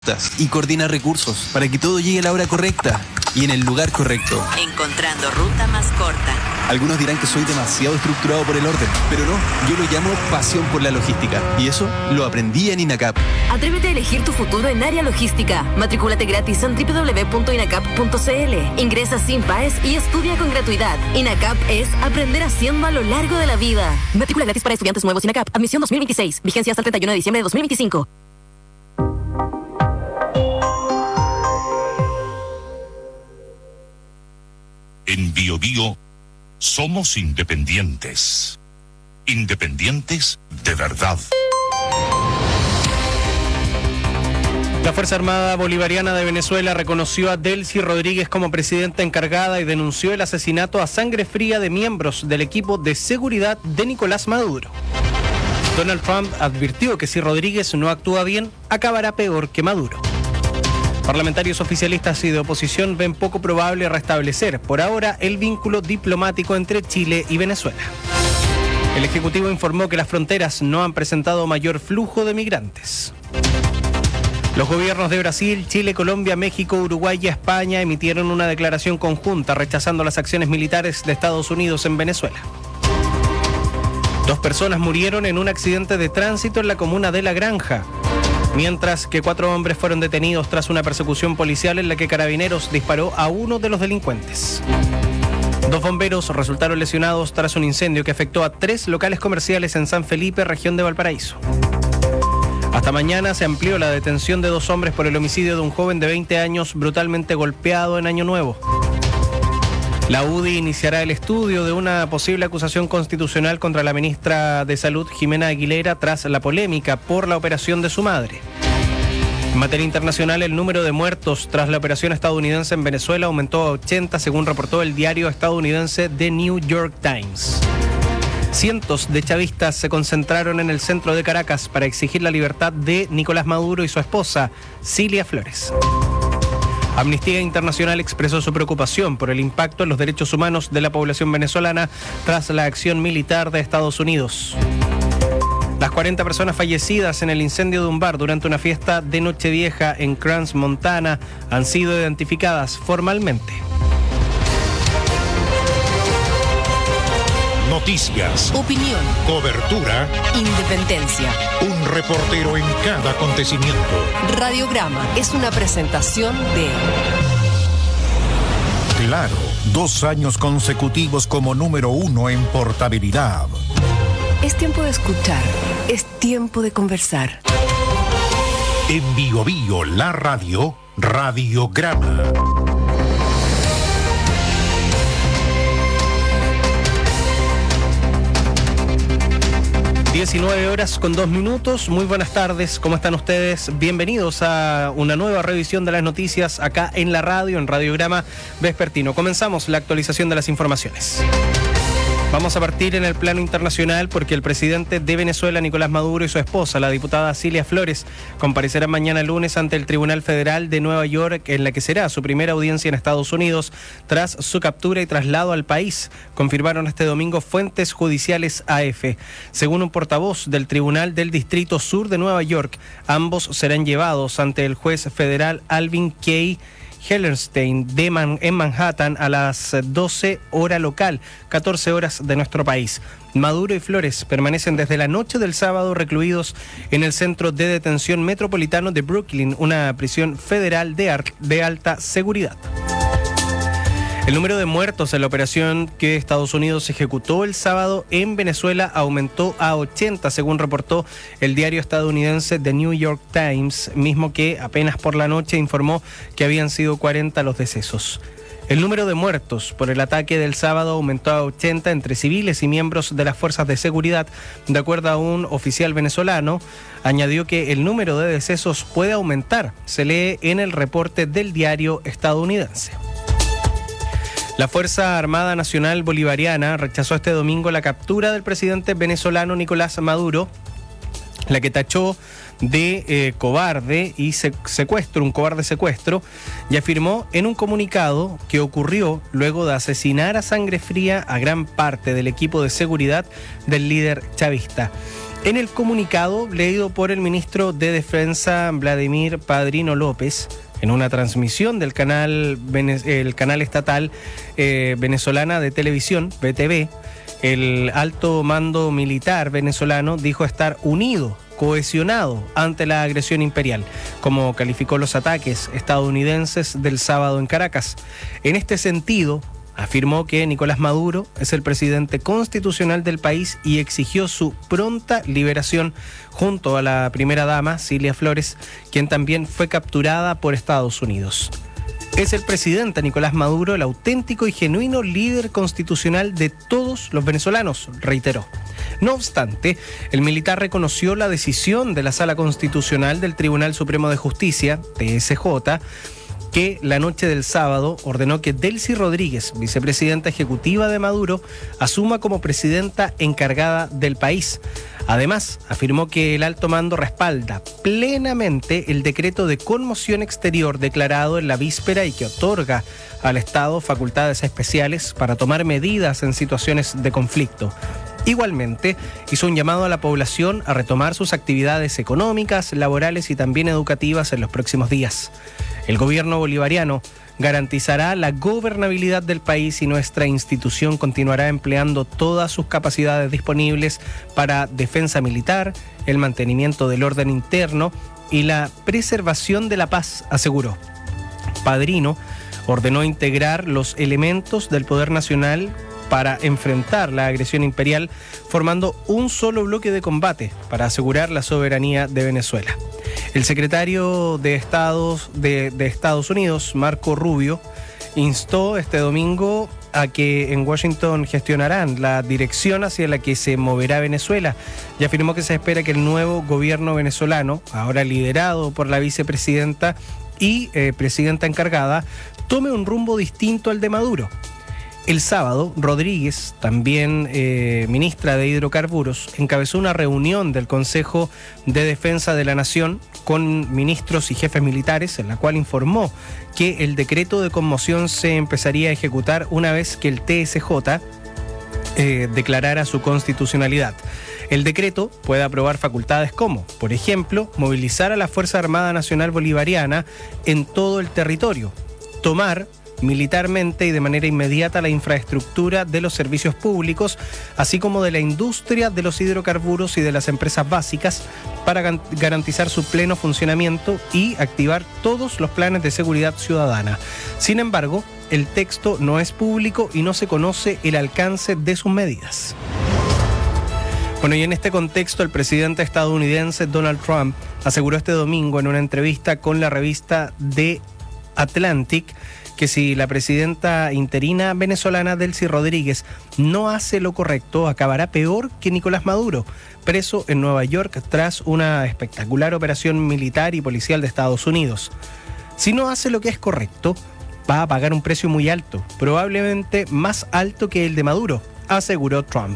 y coordina recursos para que todo llegue a la hora correcta y en el lugar correcto. Encontrando ruta más corta. Algunos dirán que soy demasiado estructurado por el orden, pero no, yo lo llamo pasión por la logística. Y eso lo aprendí en INACAP. Atrévete a elegir tu futuro en área logística. Matricúlate gratis en www.inacap.cl. Ingresa sin PAES y estudia con gratuidad. INACAP es aprender haciendo a lo largo de la vida. Matrícula gratis para estudiantes nuevos INACAP. Admisión 2026. Vigencia hasta el 31 de diciembre de 2025. En BioBio somos independientes. Independientes de verdad. La Fuerza Armada Bolivariana de Venezuela reconoció a Delcy Rodríguez como presidenta encargada y denunció el asesinato a sangre fría de miembros del equipo de seguridad de Nicolás Maduro. Donald Trump advirtió que si Rodríguez no actúa bien, acabará peor que Maduro. Parlamentarios oficialistas y de oposición ven poco probable restablecer, por ahora, el vínculo diplomático entre Chile y Venezuela. El Ejecutivo informó que las fronteras no han presentado mayor flujo de migrantes. Los gobiernos de Brasil, Chile, Colombia, México, Uruguay y España emitieron una declaración conjunta rechazando las acciones militares de Estados Unidos en Venezuela. 2 personas murieron en un accidente de tránsito en la comuna de La Granja, mientras que 4 hombres fueron detenidos tras una persecución policial en la que Carabineros disparó a uno de los delincuentes. 2 bomberos resultaron lesionados tras un incendio que afectó a 3 locales comerciales en San Felipe, región de Valparaíso. Hasta mañana se amplió la detención de 2 hombres por el homicidio de un joven de 20 años brutalmente golpeado en Año Nuevo. La UDI iniciará el estudio de una posible acusación constitucional contra la ministra de Salud, Jimena Aguilera, tras la polémica por la operación de su madre. En materia internacional, el número de muertos tras la operación estadounidense en Venezuela aumentó a 80, según reportó el diario estadounidense The New York Times. Cientos de chavistas se concentraron en el centro de Caracas para exigir la libertad de Nicolás Maduro y su esposa, Cilia Flores. Amnistía Internacional expresó su preocupación por el impacto en los derechos humanos de la población venezolana tras la acción militar de Estados Unidos. Las 40 personas fallecidas en el incendio de un bar durante una fiesta de Nochevieja en Crans, Montana, han sido identificadas formalmente. Noticias, Opinión, cobertura, independencia. un reportero en cada acontecimiento. Radiograma es una presentación de Claro, 2 años consecutivos como número 1 en portabilidad. Es tiempo de escuchar, es tiempo de conversar. En BioBio, la radio, Radiograma. 19:02. Muy buenas tardes, ¿cómo están ustedes? Bienvenidos a una nueva revisión de las noticias acá en la radio, en Radiograma Vespertino. Comenzamos la actualización de las informaciones. Vamos a partir en el plano internacional porque el presidente de Venezuela, Nicolás Maduro, y su esposa, la diputada Cilia Flores, comparecerán mañana lunes ante el Tribunal Federal de Nueva York, en la que será su primera audiencia en Estados Unidos tras su captura y traslado al país, confirmaron este domingo fuentes judiciales AF. Según un portavoz del Tribunal del Distrito Sur de Nueva York, ambos serán llevados ante el juez federal Alvin K. Hellerstein en Manhattan a las 12 hora local, 14 horas de nuestro país. Maduro y Flores permanecen desde la noche del sábado recluidos en el Centro de Detención Metropolitano de Brooklyn, una prisión federal de alta seguridad. El número de muertos en la operación que Estados Unidos ejecutó el sábado en Venezuela aumentó a 80, según reportó el diario estadounidense The New York Times, mismo que apenas por la noche informó que habían sido 40 los decesos. El número de muertos por el ataque del sábado aumentó a 80 entre civiles y miembros de las fuerzas de seguridad. De acuerdo a un oficial venezolano, añadió que el número de decesos puede aumentar. Se lee en el reporte del diario estadounidense. La Fuerza Armada Nacional Bolivariana rechazó este domingo la captura del presidente venezolano Nicolás Maduro, la que tachó de cobarde y un cobarde secuestro, y afirmó en un comunicado que ocurrió luego de asesinar a sangre fría a gran parte del equipo de seguridad del líder chavista. En el comunicado leído por el ministro de Defensa Vladimir Padrino López, en una transmisión del canal estatal venezolana de televisión, VTV, el alto mando militar venezolano dijo estar unido, cohesionado ante la agresión imperial, como calificó los ataques estadounidenses del sábado en Caracas. En este sentido, afirmó que Nicolás Maduro es el presidente constitucional del país y exigió su pronta liberación junto a la primera dama, Cilia Flores, quien también fue capturada por Estados Unidos. Es el presidente Nicolás Maduro el auténtico y genuino líder constitucional de todos los venezolanos, reiteró. No obstante, el militar reconoció la decisión de la Sala Constitucional del Tribunal Supremo de Justicia, TSJ, que la noche del sábado ordenó que Delcy Rodríguez, vicepresidenta ejecutiva de Maduro, asuma como presidenta encargada del país. Además, afirmó que el alto mando respalda plenamente el decreto de conmoción exterior declarado en la víspera y que otorga al Estado facultades especiales para tomar medidas en situaciones de conflicto. Igualmente, hizo un llamado a la población a retomar sus actividades económicas, laborales y también educativas en los próximos días. El gobierno bolivariano garantizará la gobernabilidad del país y nuestra institución continuará empleando todas sus capacidades disponibles para defensa militar, el mantenimiento del orden interno y la preservación de la paz, aseguró. Padrino ordenó integrar los elementos del poder nacional para enfrentar la agresión imperial, formando un solo bloque de combate para asegurar la soberanía de Venezuela. El secretario de Estados Unidos, Marco Rubio, instó este domingo a que en Washington gestionarán la dirección hacia la que se moverá Venezuela y afirmó que se espera que el nuevo gobierno venezolano, ahora liderado por la vicepresidenta y presidenta encargada, tome un rumbo distinto al de Maduro. El sábado, Rodríguez, también ministra de Hidrocarburos, encabezó una reunión del Consejo de Defensa de la Nación con ministros y jefes militares, en la cual informó que el decreto de conmoción se empezaría a ejecutar una vez que el TSJ declarara su constitucionalidad. El decreto puede aprobar facultades como, por ejemplo, movilizar a la Fuerza Armada Nacional Bolivariana en todo el territorio, tomar militarmente y de manera inmediata la infraestructura de los servicios públicos, así como de la industria de los hidrocarburos y de las empresas básicas para garantizar su pleno funcionamiento y activar todos los planes de seguridad ciudadana. Sin embargo, el texto no es público y no se conoce el alcance de sus medidas. Bueno, y en este contexto, el presidente estadounidense Donald Trump aseguró este domingo en una entrevista con la revista The Atlantic que si la presidenta interina venezolana Delcy Rodríguez no hace lo correcto, acabará peor que Nicolás Maduro, preso en Nueva York tras una espectacular operación militar y policial de Estados Unidos. Si no hace lo que es correcto, va a pagar un precio muy alto, probablemente más alto que el de Maduro, aseguró Trump.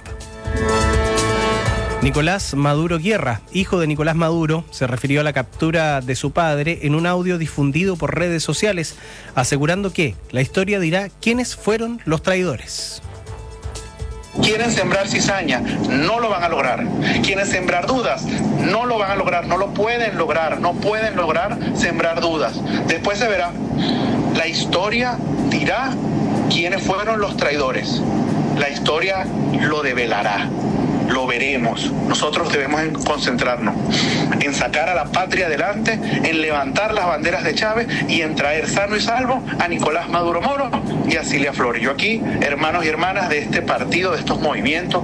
Nicolás Maduro Guerra, hijo de Nicolás Maduro, se refirió a la captura de su padre en un audio difundido por redes sociales, asegurando que la historia dirá quiénes fueron los traidores. Quieren sembrar cizaña, no lo van a lograr. Quieren sembrar dudas, no lo van a lograr, no lo pueden lograr, no pueden lograr sembrar dudas. Después se verá. La historia dirá quiénes fueron los traidores. La historia lo develará. Lo veremos. Nosotros debemos concentrarnos en sacar a la patria adelante, en levantar las banderas de Chávez y en traer sano y salvo a Nicolás Maduro Moro y a Cilia Flores. Yo aquí, hermanos y hermanas de este partido, de estos movimientos.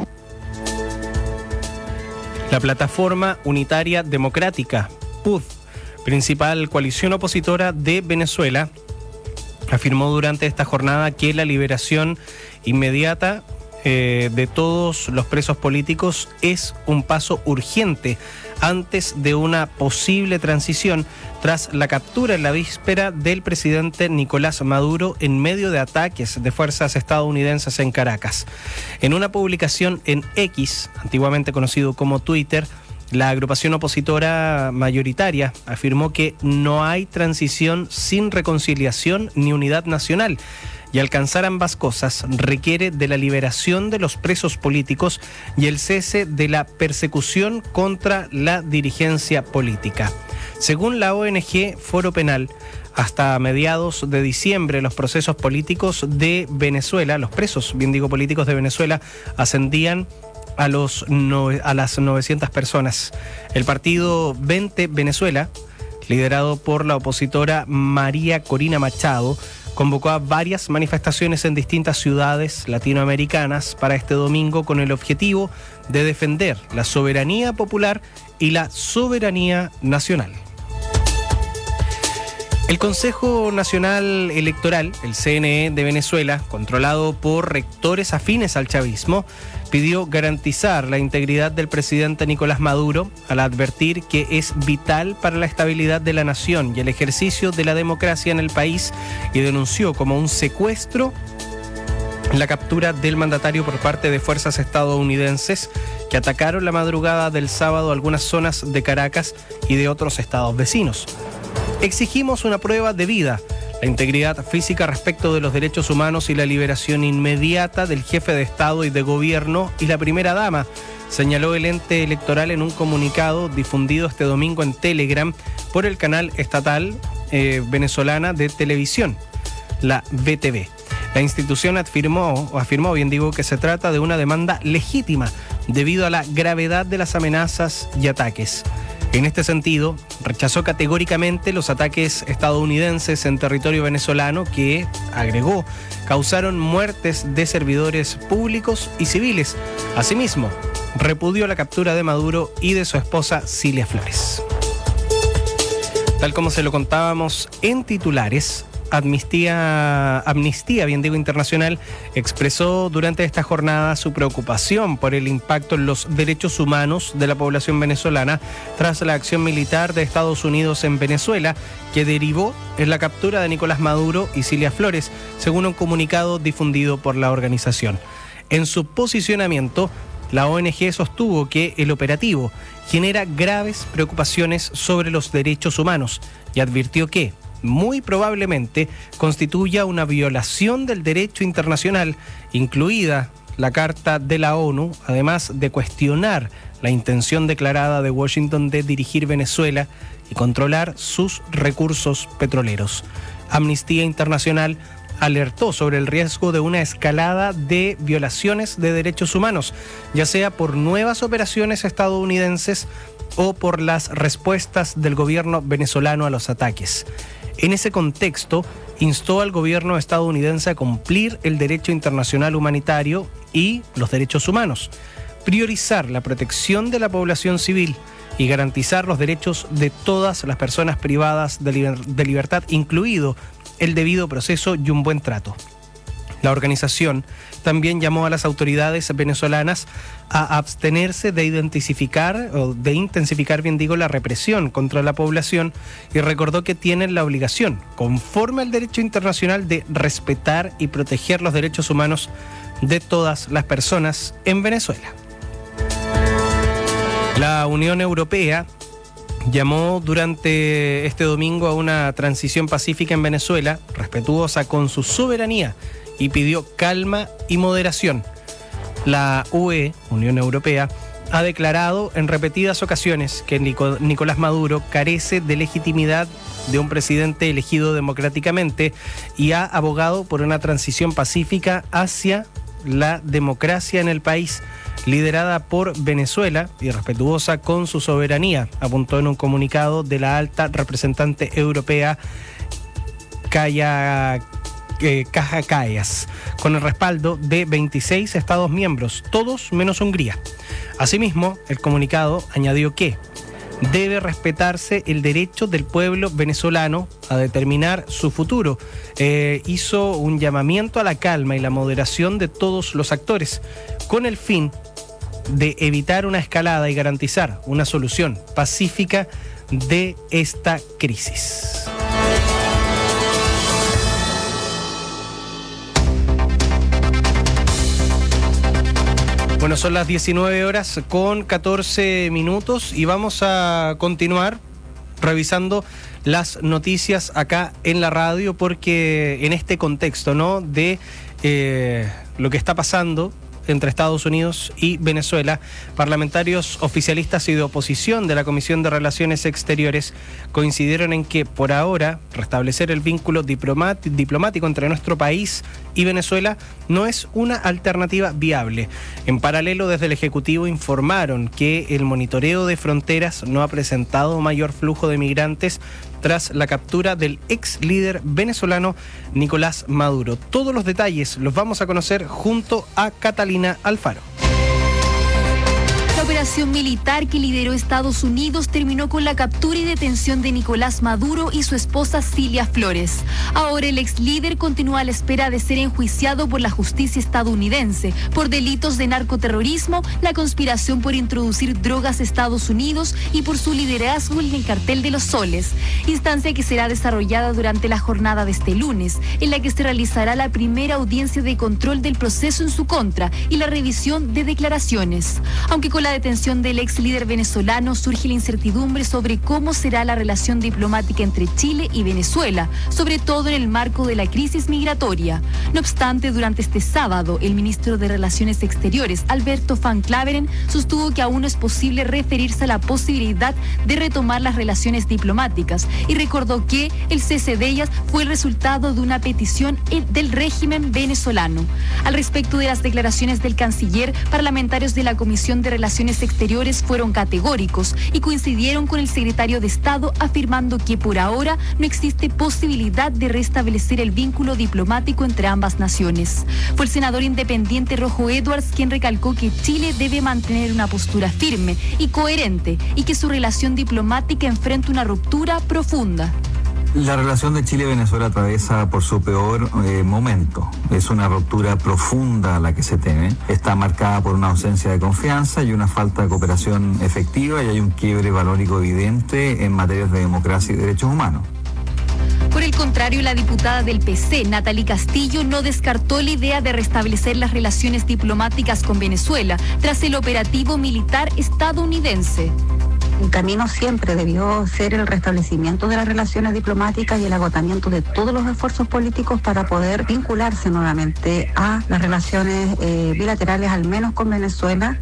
La Plataforma Unitaria Democrática, PUD, principal coalición opositora de Venezuela, afirmó durante esta jornada que la liberación inmediata de todos los presos políticos es un paso urgente antes de una posible transición tras la captura en la víspera del presidente Nicolás Maduro en medio de ataques de fuerzas estadounidenses en Caracas. En una publicación en X, antiguamente conocido como Twitter, la agrupación opositora mayoritaria afirmó que no hay transición sin reconciliación ni unidad nacional y alcanzar ambas cosas requiere de la liberación de los presos políticos y el cese de la persecución contra la dirigencia política. Según la ONG Foro Penal, hasta mediados de diciembre los procesos políticos de Venezuela, los presos, bien digo, políticos de Venezuela, ascendían a las 900 personas. El partido 20 Venezuela, liderado por la opositora María Corina Machado, convocó a varias manifestaciones en distintas ciudades latinoamericanas para este domingo con el objetivo de defender la soberanía popular y la soberanía nacional. El Consejo Nacional Electoral, el CNE de Venezuela, controlado por rectores afines al chavismo, pidió garantizar la integridad del presidente Nicolás Maduro al advertir que es vital para la estabilidad de la nación y el ejercicio de la democracia en el país, y denunció como un secuestro la captura del mandatario por parte de fuerzas estadounidenses que atacaron la madrugada del sábado algunas zonas de Caracas y de otros estados vecinos. Exigimos una prueba de vida, la integridad física respecto de los derechos humanos y la liberación inmediata del jefe de Estado y de Gobierno y la primera dama, señaló el ente electoral en un comunicado difundido este domingo en Telegram por el canal estatal venezolana de televisión, la VTV. La institución afirmó, que se trata de una demanda legítima debido a la gravedad de las amenazas y ataques. En este sentido, rechazó categóricamente los ataques estadounidenses en territorio venezolano que, agregó, causaron muertes de servidores públicos y civiles. Asimismo, repudió la captura de Maduro y de su esposa Cilia Flores. Tal como se lo contábamos en titulares, Amnistía Internacional expresó durante esta jornada su preocupación por el impacto en los derechos humanos de la población venezolana tras la acción militar de Estados Unidos en Venezuela, que derivó en la captura de Nicolás Maduro y Cilia Flores, según un comunicado difundido por la organización. En su posicionamiento, la ONG sostuvo que el operativo genera graves preocupaciones sobre los derechos humanos y advirtió que muy probablemente constituya una violación del derecho internacional, incluida la Carta de la ONU, además de cuestionar la intención declarada de Washington de dirigir Venezuela y controlar sus recursos petroleros. Amnistía Internacional alertó sobre el riesgo de una escalada de violaciones de derechos humanos, ya sea por nuevas operaciones estadounidenses o por las respuestas del gobierno venezolano a los ataques. En ese contexto, instó al gobierno estadounidense a cumplir el derecho internacional humanitario y los derechos humanos, priorizar la protección de la población civil y garantizar los derechos de todas las personas privadas de libertad, incluido el debido proceso y un buen trato. La organización también llamó a las autoridades venezolanas a abstenerse de intensificar la represión contra la población y recordó que tienen la obligación, conforme al derecho internacional, de respetar y proteger los derechos humanos de todas las personas en Venezuela. La Unión Europea llamó durante este domingo a una transición pacífica en Venezuela, respetuosa con su soberanía, y pidió calma y moderación. La UE, Unión Europea, ha declarado en repetidas ocasiones que Nicolás Maduro carece de legitimidad de un presidente elegido democráticamente y ha abogado por una transición pacífica hacia la democracia en el país, liderada por Venezuela y respetuosa con su soberanía, apuntó en un comunicado de la alta representante europea Kaja Kallas, con el respaldo de 26 Estados miembros, todos menos Hungría. Asimismo, el comunicado añadió que debe respetarse el derecho del pueblo venezolano a determinar su futuro. Hizo un llamamiento a la calma y la moderación de todos los actores, con el fin de evitar una escalada y garantizar una solución pacífica de esta crisis. Bueno, son las 19 horas con 14 minutos y vamos a continuar revisando las noticias acá en la radio, porque en este contexto, ¿no?, de lo que está pasando entre Estados Unidos y Venezuela, parlamentarios oficialistas y de oposición de la Comisión de Relaciones Exteriores coincidieron en que, por ahora, restablecer el vínculo diplomático entre nuestro país y Venezuela no es una alternativa viable. En paralelo, desde el Ejecutivo informaron que el monitoreo de fronteras no ha presentado mayor flujo de migrantes tras la captura del ex líder venezolano Nicolás Maduro. Todos los detalles los vamos a conocer junto a Catalina Alfaro. La operación militar que lideró Estados Unidos terminó con la captura y detención de Nicolás Maduro y su esposa Cilia Flores. Ahora el ex líder continúa a la espera de ser enjuiciado por la justicia estadounidense por delitos de narcoterrorismo, la conspiración por introducir drogas a Estados Unidos y por su liderazgo en el Cartel de los Soles, instancia que será desarrollada durante la jornada de este lunes, en la que se realizará la primera audiencia de control del proceso en su contra y la revisión de declaraciones. Aunque con la detención del ex líder venezolano surge la incertidumbre sobre cómo será la relación diplomática entre Chile y Venezuela, sobre todo en el marco de la crisis migratoria. No obstante, durante este sábado, el ministro de Relaciones Exteriores, Alberto Van Claveren, sostuvo que aún no es posible referirse a la posibilidad de retomar las relaciones diplomáticas y recordó que el cese de ellas fue el resultado de una petición del régimen venezolano. Al respecto de las declaraciones del canciller, parlamentarios de la Comisión de Relaciones Exteriores fueron categóricos y coincidieron con el secretario de Estado afirmando que por ahora no existe posibilidad de restablecer el vínculo diplomático entre ambas naciones. Fue el senador independiente Rojo Edwards quien recalcó que Chile debe mantener una postura firme y coherente y que su relación diplomática enfrenta una ruptura profunda. La relación de Chile y Venezuela atraviesa por su peor momento. Es una ruptura profunda la que se teme. Está marcada por una ausencia de confianza y una falta de cooperación efectiva, y hay un quiebre valórico evidente en materias de democracia y derechos humanos. Por el contrario, la diputada del PC, Natalie Castillo, no descartó la idea de restablecer las relaciones diplomáticas con Venezuela tras el operativo militar estadounidense. El camino siempre debió ser el restablecimiento de las relaciones diplomáticas y el agotamiento de todos los esfuerzos políticos para poder vincularse nuevamente a las relaciones bilaterales, al menos con Venezuela.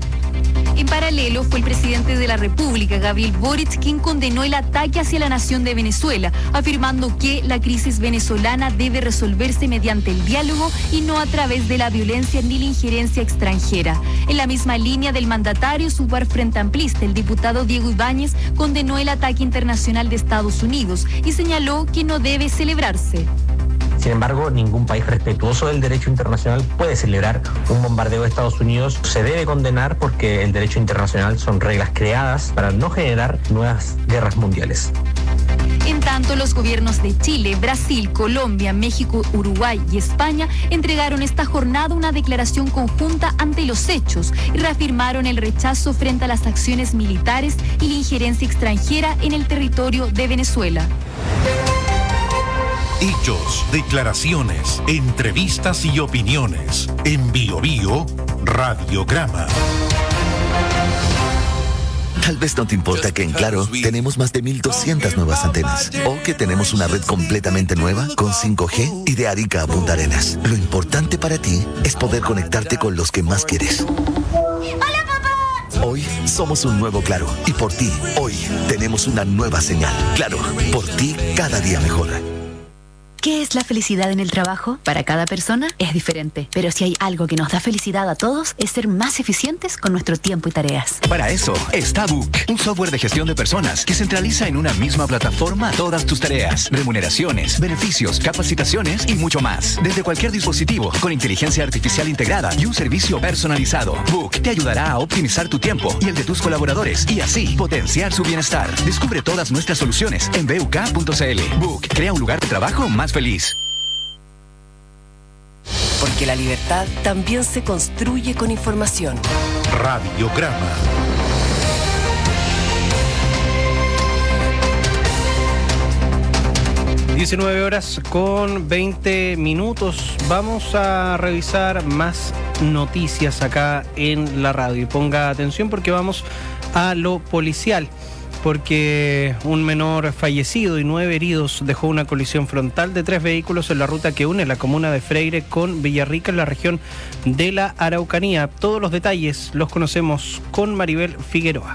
En paralelo, fue el presidente de la República, Gabriel Boric, quien condenó el ataque hacia la nación de Venezuela, afirmando que la crisis venezolana debe resolverse mediante el diálogo y no a través de la violencia ni la injerencia extranjera. En la misma línea del mandatario, su par frente amplista, el diputado Diego Ibáñez, condenó el ataque internacional de Estados Unidos y señaló que no debe celebrarse. Sin embargo, ningún país respetuoso del derecho internacional puede celebrar un bombardeo de Estados Unidos. Se debe condenar porque el derecho internacional son reglas creadas para no generar nuevas guerras mundiales. En tanto, los gobiernos de Chile, Brasil, Colombia, México, Uruguay y España entregaron esta jornada una declaración conjunta ante los hechos y reafirmaron el rechazo frente a las acciones militares y la injerencia extranjera en el territorio de Venezuela. Hechos, declaraciones, entrevistas y opiniones. En BioBio, Radiograma. Tal vez no te importa que en Claro tenemos más de 1,200 nuevas antenas, o que tenemos una red completamente nueva con 5G y de Arica a Punta Arenas. Lo importante para ti es poder conectarte con los que más quieres. ¡Hola, papá! Hoy somos un nuevo Claro, y por ti, hoy tenemos una nueva señal. Claro, por ti cada día mejor. ¿Qué es la felicidad en el trabajo? Para cada persona es diferente, pero si hay algo que nos da felicidad a todos es ser más eficientes con nuestro tiempo y tareas. Para eso está Book, un software de gestión de personas que centraliza en una misma plataforma todas tus tareas, remuneraciones, beneficios, capacitaciones y mucho más. Desde cualquier dispositivo, con inteligencia artificial integrada y un servicio personalizado. Book te ayudará a optimizar tu tiempo y el de tus colaboradores y así potenciar su bienestar. Descubre todas nuestras soluciones en buk.cl. Book crea un lugar de trabajo más feliz. Porque la libertad también se construye con información. Radiograma. (19:20). Vamos a revisar más noticias acá en la radio. Y ponga atención porque vamos a lo policial. porque un menor fallecido y 9 heridos dejó una colisión frontal de 3 vehículos en la ruta que une la comuna de Freire con Villarrica en la región de la Araucanía. Todos los detalles los conocemos con Maribel Figueroa.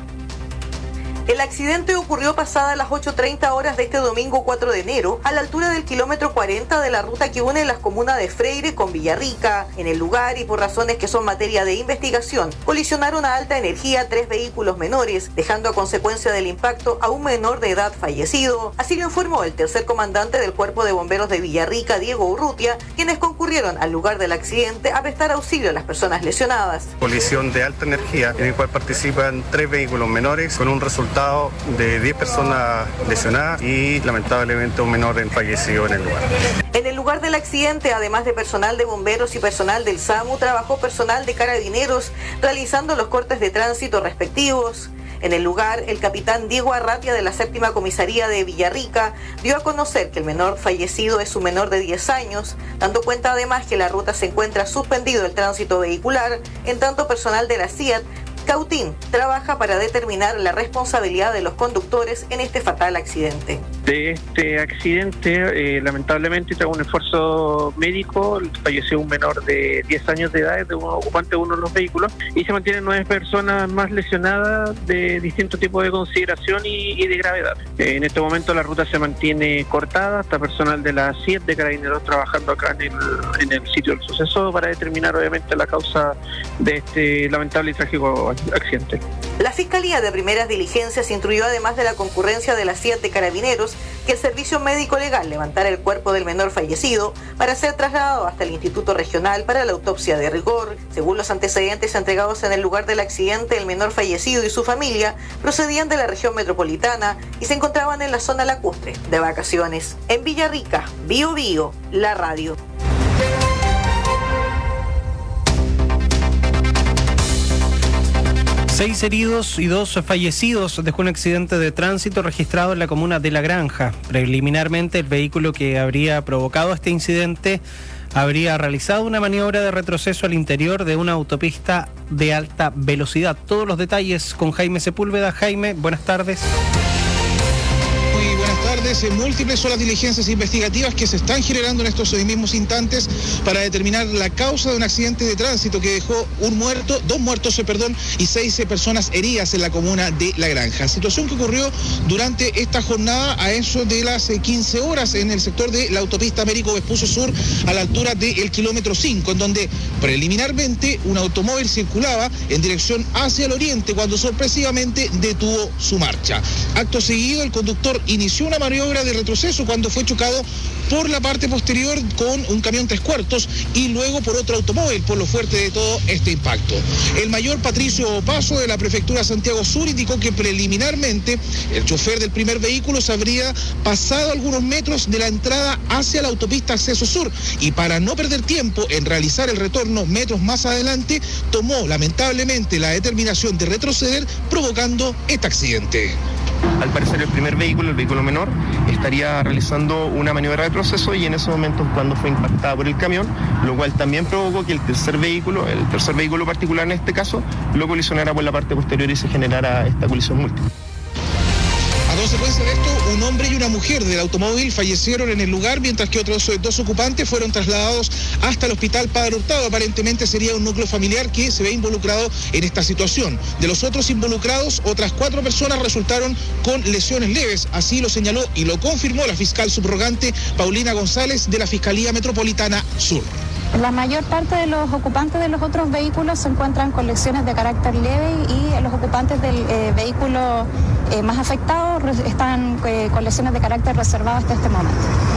El accidente ocurrió pasadas las 8:30 horas de este domingo 4 de enero, a la altura del kilómetro 40 de la ruta que une las comunas de Freire con Villarrica. En el lugar, y por razones que son materia de investigación, colisionaron a alta energía 3 vehículos menores, dejando a consecuencia del impacto a un menor de edad fallecido. Así lo informó el tercer comandante del Cuerpo de Bomberos de Villarrica, Diego Urrutia, quienes concurrieron al lugar del accidente a prestar auxilio a las personas lesionadas. Colisión de alta energía, en el cual participan 3 vehículos menores, con un resultado de 10 personas lesionadas y lamentablemente un menor fallecido en el lugar. En el lugar del accidente, además de personal de bomberos y personal del SAMU, trabajó personal de carabineros realizando los cortes de tránsito respectivos. En el lugar, el capitán Diego Arratia de la 7ª Comisaría de Villarrica dio a conocer que el menor fallecido es un menor de 10 años, dando cuenta además que la ruta se encuentra suspendido el tránsito vehicular, en tanto personal de la CIAT Cautín trabaja para determinar la responsabilidad de los conductores en este fatal accidente. De este accidente, lamentablemente, tras un esfuerzo médico, falleció un menor de 10 años de edad, de un ocupante de uno de los vehículos, y se mantienen 9 personas más lesionadas de distintos tipos de consideración y de gravedad. En este momento la ruta se mantiene cortada, está personal de la CIET de Carabineros trabajando acá en el sitio del suceso para determinar obviamente la causa de este lamentable y trágico accidente. La Fiscalía de Primeras Diligencias instruyó, además de la concurrencia de la CIAT de Carabineros, que el Servicio Médico Legal levantara el cuerpo del menor fallecido para ser trasladado hasta el Instituto Regional para la autopsia de rigor. Según los antecedentes entregados en el lugar del accidente, el menor fallecido y su familia procedían de la región metropolitana y se encontraban en la zona lacustre de vacaciones. En Villarrica, Bío Bío, la radio. 6 heridos y 2 fallecidos dejó un accidente de tránsito registrado en la comuna de La Granja. Preliminarmente, el vehículo que habría provocado este incidente habría realizado una maniobra de retroceso al interior de una autopista de alta velocidad. Todos los detalles con Jaime Sepúlveda. Jaime, buenas tardes. Muy buenas tardes. Múltiples son las diligencias investigativas que se están generando en estos mismos instantes para determinar la causa de un accidente de tránsito que dejó dos muertos, y 6 personas heridas en la comuna de La Granja. Situación que ocurrió durante esta jornada a eso de las 15 horas en el sector de la autopista Américo Vespucio Sur, a la altura del kilómetro 5, en donde preliminarmente un automóvil circulaba en dirección hacia el oriente cuando sorpresivamente detuvo su marcha. Acto seguido, el conductor inició una maniobra de retroceso cuando fue chocado por la parte posterior con un camión 3/4 y luego por otro automóvil, por lo fuerte de todo este impacto. El mayor Patricio Paso de la Prefectura Santiago Sur indicó que preliminarmente el chofer del primer vehículo se habría pasado algunos metros de la entrada hacia la autopista Acceso Sur y para no perder tiempo en realizar el retorno metros más adelante, tomó lamentablemente la determinación de retroceder, provocando este accidente. Al parecer el primer vehículo, el vehículo menor, estaría realizando una maniobra de retroceso y en ese momento cuando fue impactada por el camión, lo cual también provocó que el tercer vehículo particular en este caso, lo colisionara por la parte posterior y se generara esta colisión múltiple. A consecuencia de esto, un hombre y una mujer del automóvil fallecieron en el lugar, mientras que otros 2 ocupantes fueron trasladados hasta el hospital Padre Hurtado. Aparentemente sería un núcleo familiar que se ve involucrado en esta situación. De los otros involucrados, otras 4 personas resultaron con lesiones leves. Así lo señaló y lo confirmó la fiscal subrogante Paulina González de la Fiscalía Metropolitana Sur. La mayor parte de los ocupantes de los otros vehículos se encuentran con lesiones de carácter leve y los ocupantes del vehículo más afectados están con lesiones de carácter reservado hasta este momento.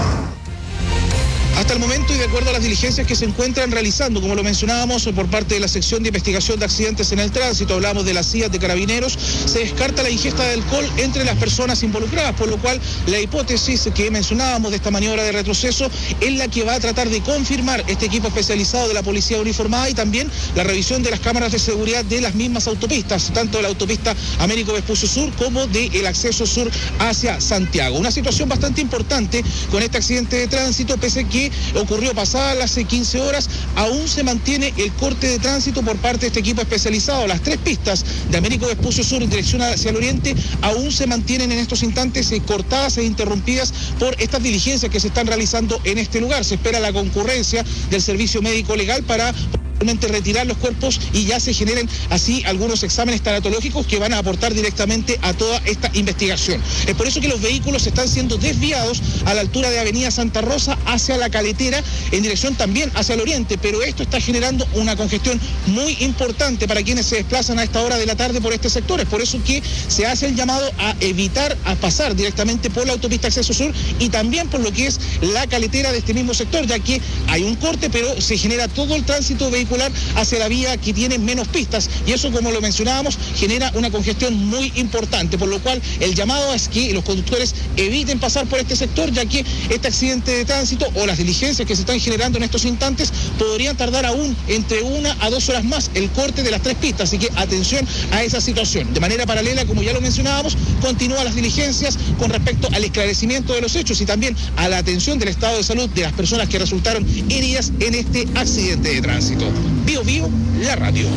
Hasta el momento y de acuerdo a las diligencias que se encuentran realizando, como lo mencionábamos por parte de la sección de investigación de accidentes en el tránsito, hablamos de la CIAT de Carabineros, se descarta la ingesta de alcohol entre las personas involucradas, por lo cual la hipótesis que mencionábamos de esta maniobra de retroceso es la que va a tratar de confirmar este equipo especializado de la Policía Uniformada y también la revisión de las cámaras de seguridad de las mismas autopistas, tanto de la autopista Américo Vespucio Sur como del Acceso Sur hacia Santiago. Una situación bastante importante con este accidente de tránsito, pese a que ocurrió pasadas las 15 horas. Aún se mantiene el corte de tránsito por parte de este equipo especializado. Las 3 pistas de Américo Vespucio Sur en dirección hacia el oriente aún se mantienen en estos instantes cortadas e interrumpidas por estas diligencias que se están realizando en este lugar. Se espera la concurrencia del servicio médico legal para retirar los cuerpos y ya se generen así algunos exámenes tanatológicos que van a aportar directamente a toda esta investigación. Es por eso que los vehículos están siendo desviados a la altura de Avenida Santa Rosa hacia la Caletera, en dirección también hacia el oriente, pero esto está generando una congestión muy importante para quienes se desplazan a esta hora de la tarde por este sector. Es por eso que se hace el llamado a evitar a pasar directamente por la autopista Acceso Sur y también por lo que es la Caletera de este mismo sector, ya que hay un corte, pero se genera todo el tránsito vehicular hacia la vía que tiene menos pistas y eso, como lo mencionábamos, genera una congestión muy importante, por lo cual el llamado es que los conductores eviten pasar por este sector, ya que este accidente de tránsito o las diligencias que se están generando en estos instantes podrían tardar aún entre 1 a 2 horas más el corte de las 3 pistas, así que atención a esa situación. De manera paralela, como ya lo mencionábamos, continúan las diligencias con respecto al esclarecimiento de los hechos y también a la atención del estado de salud de las personas que resultaron heridas en este accidente de tránsito. Bio Bio, la radio.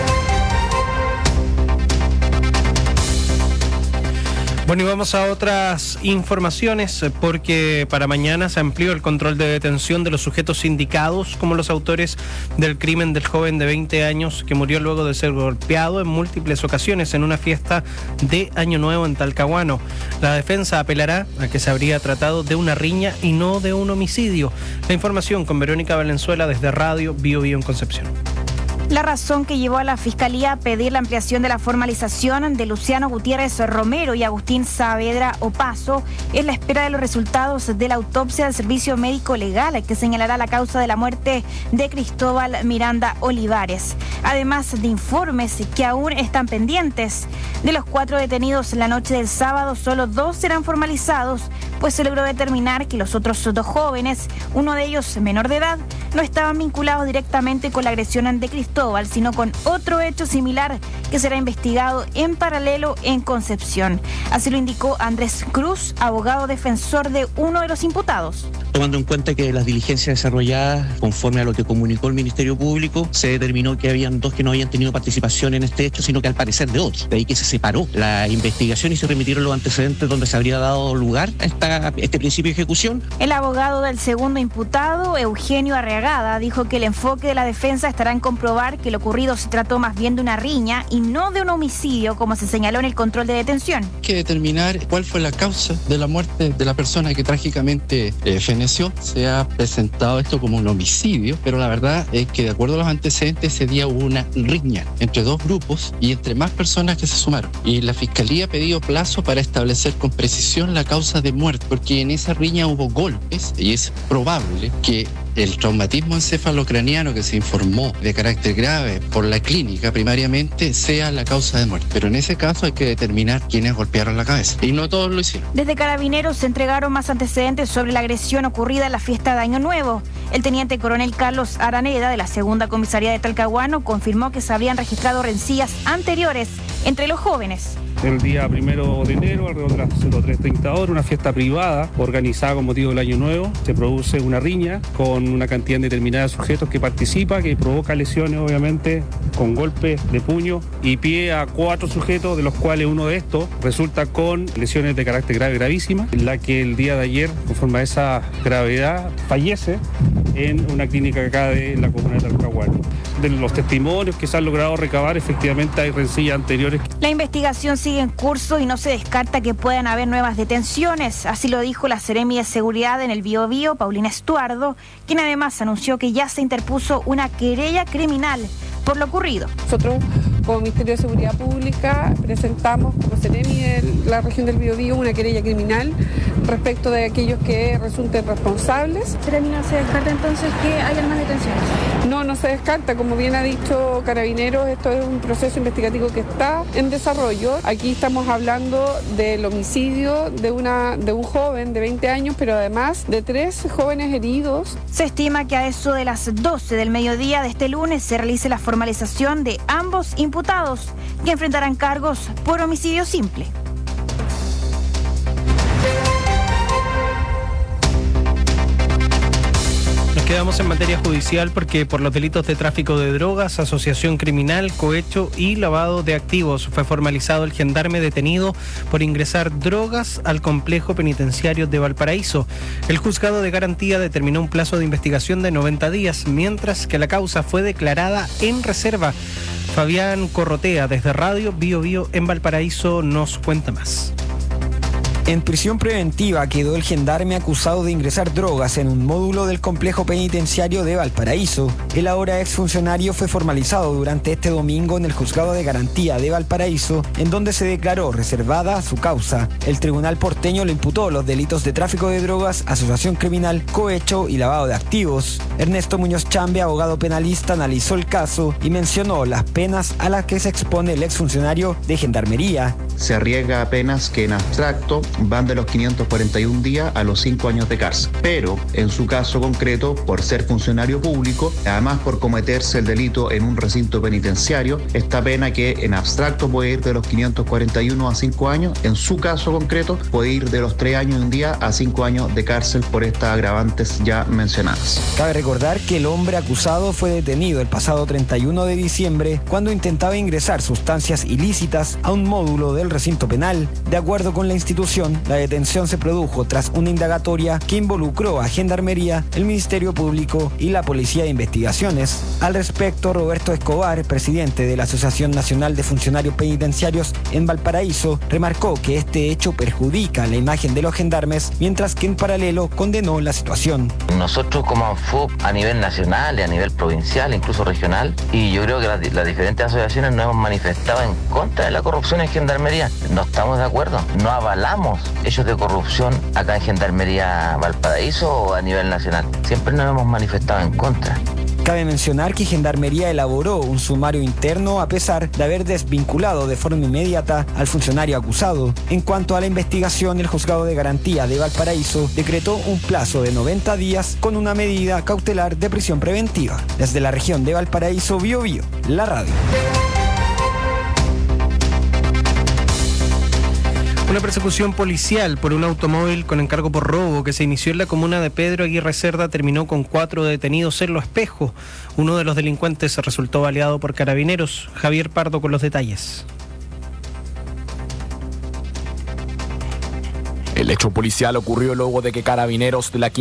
Bueno, y vamos a otras informaciones porque para mañana se amplió el control de detención de los sujetos indicados como los autores del crimen del joven de 20 años que murió luego de ser golpeado en múltiples ocasiones en una fiesta de Año Nuevo en Talcahuano. La defensa apelará a que se habría tratado de una riña y no de un homicidio. La información con Verónica Valenzuela desde Radio Bio Bio en Concepción. La razón que llevó a la Fiscalía a pedir la ampliación de la formalización de Luciano Gutiérrez Romero y Agustín Saavedra Opaso es la espera de los resultados de la autopsia del Servicio Médico Legal que señalará la causa de la muerte de Cristóbal Miranda Olivares. Además de informes que aún están pendientes. De los 4 detenidos la noche del sábado, solo 2 serán formalizados, pues se logró determinar que los otros 2 jóvenes, uno de ellos menor de edad, no estaban vinculados directamente con la agresión de Cristóbal, sino con otro hecho similar que será investigado en paralelo en Concepción. Así lo indicó Andrés Cruz, abogado defensor de uno de los imputados. Tomando en cuenta que las diligencias desarrolladas conforme a lo que comunicó el Ministerio Público, se determinó que habían 2 que no habían tenido participación en este hecho, sino que al parecer de otros. De ahí que se separó la investigación y se remitieron los antecedentes donde se habría dado lugar a este principio de ejecución. El abogado del segundo imputado, Eugenio Arreagada, dijo que el enfoque de la defensa estará en comprobar que lo ocurrido se trató más bien de una riña y no de un homicidio, como se señaló en el control de detención. Hay que determinar cuál fue la causa de la muerte de la persona que trágicamente feneció. Se ha presentado esto como un homicidio, pero la verdad es que de acuerdo a los antecedentes ese día hubo una riña entre 2 grupos y entre más personas que se sumaron. Y la Fiscalía ha pedido plazo para establecer con precisión la causa de muerte, porque en esa riña hubo golpes y es probable que el traumatismo encefalocraniano que se informó de carácter grave por la clínica primariamente sea la causa de muerte. Pero en ese caso hay que determinar quiénes golpearon la cabeza. Y no todos lo hicieron. Desde Carabineros se entregaron más antecedentes sobre la agresión ocurrida en la fiesta de Año Nuevo. El teniente coronel Carlos Araneda, de la segunda comisaría de Talcahuano, confirmó que se habrían registrado rencillas anteriores entre los jóvenes. El día 1 de enero, alrededor de las 03:30 horas, una fiesta privada organizada con motivo del Año Nuevo. Se produce una riña con una cantidad indeterminada de sujetos que participa, que provoca lesiones, obviamente, con golpes de puño y pie a 4 sujetos, de los cuales uno de estos resulta con lesiones de carácter grave, gravísima, en la que el día de ayer, conforme a esa gravedad, fallece en una clínica acá de la comuna de Talcahuano. De los testimonios que se han logrado recabar, efectivamente hay rencillas anteriores. La investigación sigue en curso y no se descarta que puedan haber nuevas detenciones. Así lo dijo la Seremi de Seguridad en el Bio Bio, Paulina Estuardo, quien además anunció que ya se interpuso una querella criminal por lo ocurrido. Nosotros, como Ministerio de Seguridad Pública, presentamos como Seremi de la región del Bio Bio una querella criminal respecto de aquellos que resulten responsables. ¿Seremi no se descarta entonces que haya más detenciones? No se descarta. Como bien ha dicho Carabineros, esto es un proceso investigativo que está en desarrollo. Aquí estamos hablando del homicidio de un joven de 20 años, pero además de 3 jóvenes heridos. Se estima que a eso de las 12 del mediodía de este lunes se realice la formalización de ambos imputados, que enfrentarán cargos por homicidio simple. Quedamos en materia judicial porque por los delitos de tráfico de drogas, asociación criminal, cohecho y lavado de activos fue formalizado el gendarme detenido por ingresar drogas al complejo penitenciario de Valparaíso. El juzgado de garantía determinó un plazo de investigación de 90 días, mientras que la causa fue declarada en reserva. Fabián Corrotea, desde Radio Bio Bio en Valparaíso, nos cuenta más. En prisión preventiva quedó el gendarme acusado de ingresar drogas en un módulo del complejo penitenciario de Valparaíso. El ahora exfuncionario fue formalizado durante este domingo en el juzgado de garantía de Valparaíso, en donde se declaró reservada su causa. El tribunal porteño le imputó los delitos de tráfico de drogas, asociación criminal, cohecho y lavado de activos. Ernesto Muñoz Chambe, abogado penalista, analizó el caso y mencionó las penas a las que se expone el exfuncionario de Gendarmería. Se arriesga a penas que en abstracto van de los 541 días a los 5 años de cárcel. Pero, en su caso concreto, por ser funcionario público, además por cometerse el delito en un recinto penitenciario, esta pena que en abstracto puede ir de los 541 a 5 años, en su caso concreto puede ir de los 3 años y un día a 5 años de cárcel por estas agravantes ya mencionadas. Cabe recordar que el hombre acusado fue detenido el pasado 31 de diciembre cuando intentaba ingresar sustancias ilícitas a un módulo del recinto penal. De acuerdo con la institución, la detención se produjo tras una indagatoria que involucró a Gendarmería, el Ministerio Público y la Policía de Investigaciones. Al respecto, Roberto Escobar, presidente de la Asociación Nacional de Funcionarios Penitenciarios en Valparaíso, remarcó que este hecho perjudica la imagen de los gendarmes, mientras que en paralelo condenó la situación. Nosotros como ANFUP a nivel nacional y a nivel provincial, incluso regional, y yo creo que las diferentes asociaciones nos hemos manifestado en contra de la corrupción en Gendarmería. No estamos de acuerdo, no avalamos hechos de corrupción acá en Gendarmería Valparaíso o a nivel nacional. Siempre nos hemos manifestado en contra. Cabe mencionar que Gendarmería elaboró un sumario interno a pesar de haber desvinculado de forma inmediata al funcionario acusado. En cuanto a la investigación, el juzgado de garantía de Valparaíso decretó un plazo de 90 días con una medida cautelar de prisión preventiva. Desde la región de Valparaíso, Bio Bio, la radio. Una persecución policial por un automóvil con encargo por robo que se inició en la comuna de Pedro Aguirre Cerda terminó con 4 detenidos en Lo Espejo. Uno de los delincuentes resultó baleado por carabineros. Javier Pardo con los detalles. El hecho policial ocurrió luego de que carabineros de la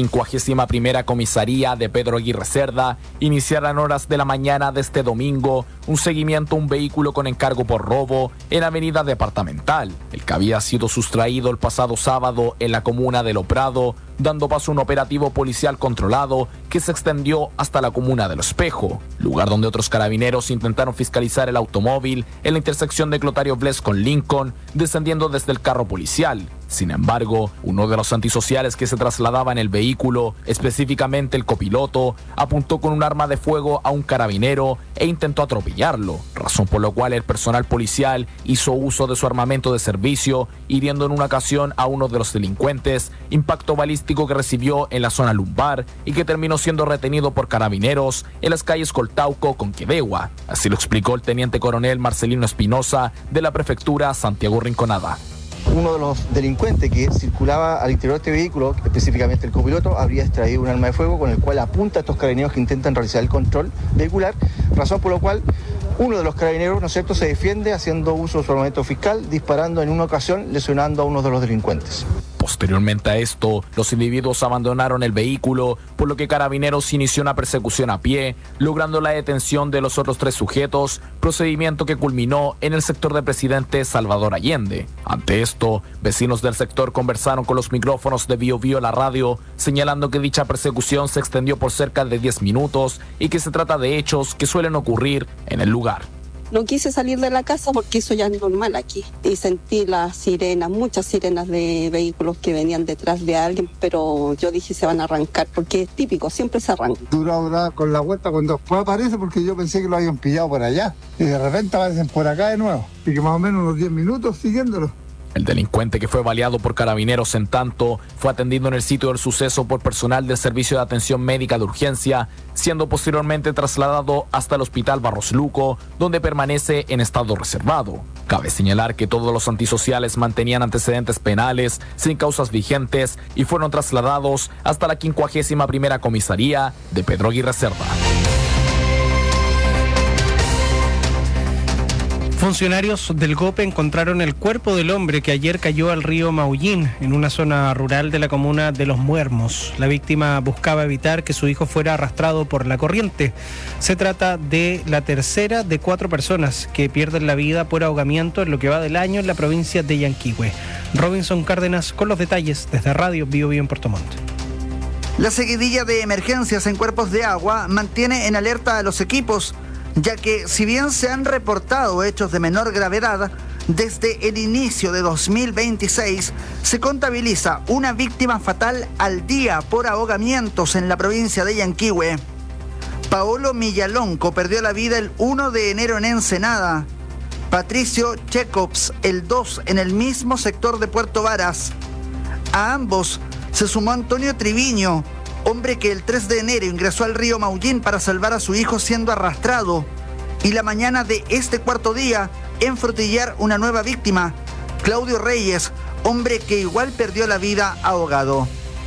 51ª Comisaría de Pedro Aguirre Cerda iniciaran horas de la mañana de este domingo un seguimiento a un vehículo con encargo por robo en Avenida Departamental, el que había sido sustraído el pasado sábado en la comuna de Lo Prado, dando paso a un operativo policial controlado que se extendió hasta la comuna de Lo Espejo, lugar donde otros carabineros intentaron fiscalizar el automóvil en la intersección de Clotario Bles con Lincoln, descendiendo desde el carro policial. Sin embargo, uno de los antisociales que se trasladaba en el vehículo, específicamente el copiloto, apuntó con un arma de fuego a un carabinero e intentó atropellarlo, razón por la cual el personal policial hizo uso de su armamento de servicio, hiriendo en una ocasión a uno de los delincuentes, impacto balístico que recibió en la zona lumbar y que terminó siendo retenido por carabineros en las calles Coltauco con Quedegua. Así lo explicó el teniente coronel Marcelino Espinosa de la prefectura Santiago Rinconada. Uno de los delincuentes que circulaba al interior de este vehículo, específicamente el copiloto, habría extraído un arma de fuego con el cual apunta a estos carabineros que intentan realizar el control vehicular, razón por la cual uno de los carabineros, ¿no es cierto?, se defiende haciendo uso de su armamento fiscal, disparando en una ocasión, lesionando a uno de los delincuentes. Posteriormente a esto, los individuos abandonaron el vehículo, por lo que Carabineros inició una persecución a pie, logrando la detención de los otros 3 sujetos, procedimiento que culminó en el sector de Presidente Salvador Allende. Ante esto, vecinos del sector conversaron con los micrófonos de Bio Bio la radio, señalando que dicha persecución se extendió por cerca de 10 minutos y que se trata de hechos que suelen ocurrir en el lugar. No quise salir de la casa porque eso ya es normal aquí. Y sentí las sirenas, muchas sirenas de vehículos que venían detrás de alguien, pero yo dije se van a arrancar porque es típico, siempre se arranca. Duró con la vuelta cuando después aparece porque yo pensé que lo habían pillado por allá. Y de repente aparecen por acá de nuevo. Y que más o menos unos 10 minutos siguiéndolo. El delincuente, que fue baleado por carabineros en tanto, fue atendido en el sitio del suceso por personal del Servicio de Atención Médica de Urgencia, siendo posteriormente trasladado hasta el Hospital Barros Luco, donde permanece en estado reservado. Cabe señalar que todos los antisociales mantenían antecedentes penales sin causas vigentes y fueron trasladados hasta la 51ª Comisaría de Pedro Aguirre Cerda. Funcionarios del GOPE encontraron el cuerpo del hombre que ayer cayó al río Maullín, en una zona rural de la comuna de Los Muermos. La víctima buscaba evitar que su hijo fuera arrastrado por la corriente. Se trata de la tercera de 4 personas que pierden la vida por ahogamiento en lo que va del año en la provincia de Yanquihue. Robinson Cárdenas con los detalles desde Radio Bio Bio en Puerto Montt. La seguidilla de emergencias en cuerpos de agua mantiene en alerta a los equipos, ya que si bien se han reportado hechos de menor gravedad, desde el inicio de 2026 se contabiliza una víctima fatal al día por ahogamientos en la provincia de Yanquihue. Paolo Millalonco perdió la vida el 1 de enero en Ensenada, Patricio Checops el 2 en el mismo sector de Puerto Varas. A ambos se sumó Antonio Triviño, hombre que el 3 de enero ingresó al río Maullín para salvar a su hijo siendo arrastrado. Y la mañana de este cuarto día, en Frutillar, una nueva víctima, Claudio Reyes, hombre que igual perdió la vida ahogado.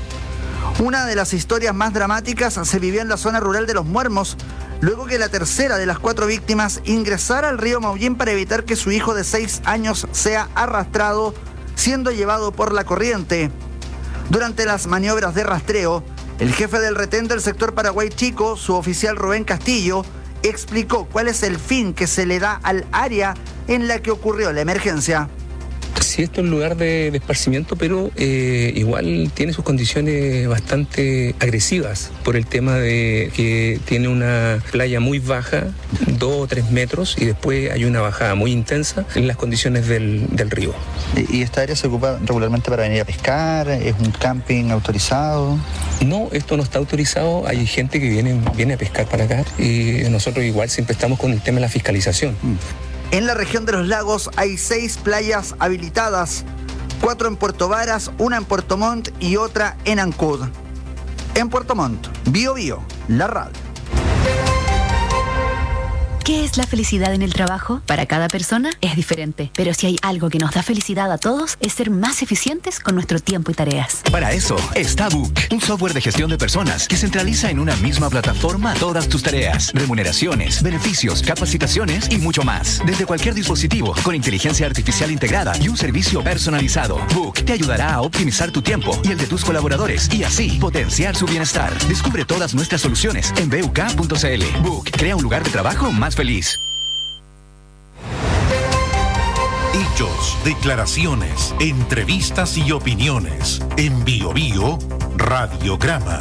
Una de las historias más dramáticas se vivió en la zona rural de Los Muermos, luego que la tercera de las 4 víctimas ingresara al río Maullín para evitar que su hijo de 6 años sea arrastrado, siendo llevado por la corriente. Durante las maniobras de rastreo, el jefe del retén del sector Paraguay Chico, suboficial Rubén Castillo, explicó cuál es el fin que se le da al área en la que ocurrió la emergencia. Sí, esto es un lugar de esparcimiento, pero igual tiene sus condiciones bastante agresivas por el tema de que tiene una playa muy baja, 2 o 3 metros, y después hay una bajada muy intensa en las condiciones del río. ¿Y esta área se ocupa regularmente para venir a pescar? ¿Es un camping autorizado? No, esto no está autorizado. Hay gente que viene a pescar para acá y nosotros igual siempre estamos con el tema de la fiscalización. En la región de los lagos hay 6 playas habilitadas, 4 en Puerto Varas, 1 en Puerto Montt y otra en Ancud. En Puerto Montt, Bio Bio, la radio. ¿Qué es la felicidad en el trabajo? Para cada persona es diferente, pero si hay algo que nos da felicidad a todos es ser más eficientes con nuestro tiempo y tareas. Para eso está Book, un software de gestión de personas que centraliza en una misma plataforma todas tus tareas, remuneraciones, beneficios, capacitaciones y mucho más. Desde cualquier dispositivo, con inteligencia artificial integrada y un servicio personalizado. Book te ayudará a optimizar tu tiempo y el de tus colaboradores y así potenciar su bienestar. Descubre todas nuestras soluciones en buk.cl. Book crea un lugar de trabajo más feliz. Hechos, declaraciones, entrevistas y opiniones. En Bio Bio, Radiograma.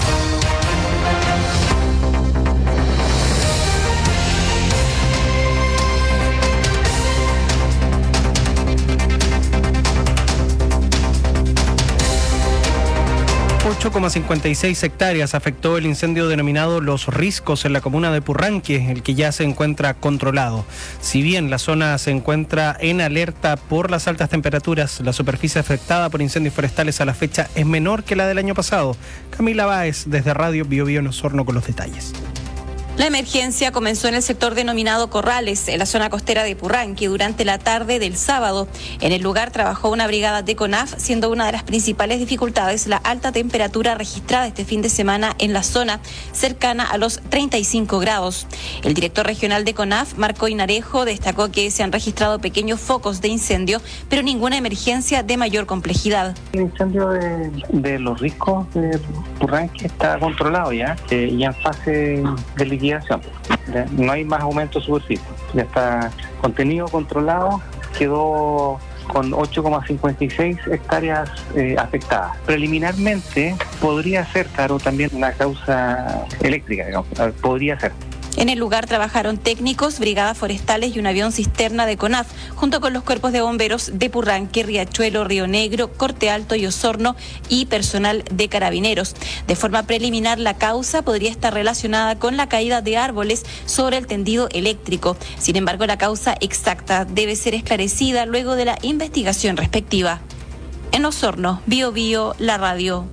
8,56 hectáreas afectó el incendio denominado Los Riscos en la comuna de Purranque, el que ya se encuentra controlado. Si bien la zona se encuentra en alerta por las altas temperaturas, la superficie afectada por incendios forestales a la fecha es menor que la del año pasado. Camila Báez, desde Radio Bio Bio en Osorno, con los detalles. La emergencia comenzó en el sector denominado Corrales, en la zona costera de Purranque, durante la tarde del sábado. En el lugar trabajó una brigada de CONAF, siendo una de las principales dificultades la alta temperatura registrada este fin de semana en la zona, cercana a los 35 grados. El director regional de CONAF, Marco Inarejo, destacó que se han registrado pequeños focos de incendio, pero ninguna emergencia de mayor complejidad. El incendio de Los Riscos de Purranque está controlado ya en fase de liquidación. No hay más aumento de superficie. Ya está contenido, controlado. Quedó con 8,56 hectáreas afectadas. Preliminarmente podría ser, claro, también una causa eléctrica, digamos. Podría ser. En el lugar trabajaron técnicos, brigadas forestales y un avión cisterna de CONAF, junto con los cuerpos de bomberos de Purranque, Riachuelo, Río Negro, Corte Alto y Osorno y personal de Carabineros. De forma preliminar, la causa podría estar relacionada con la caída de árboles sobre el tendido eléctrico. Sin embargo, la causa exacta debe ser esclarecida luego de la investigación respectiva. En Osorno, Bio Bio, la radio.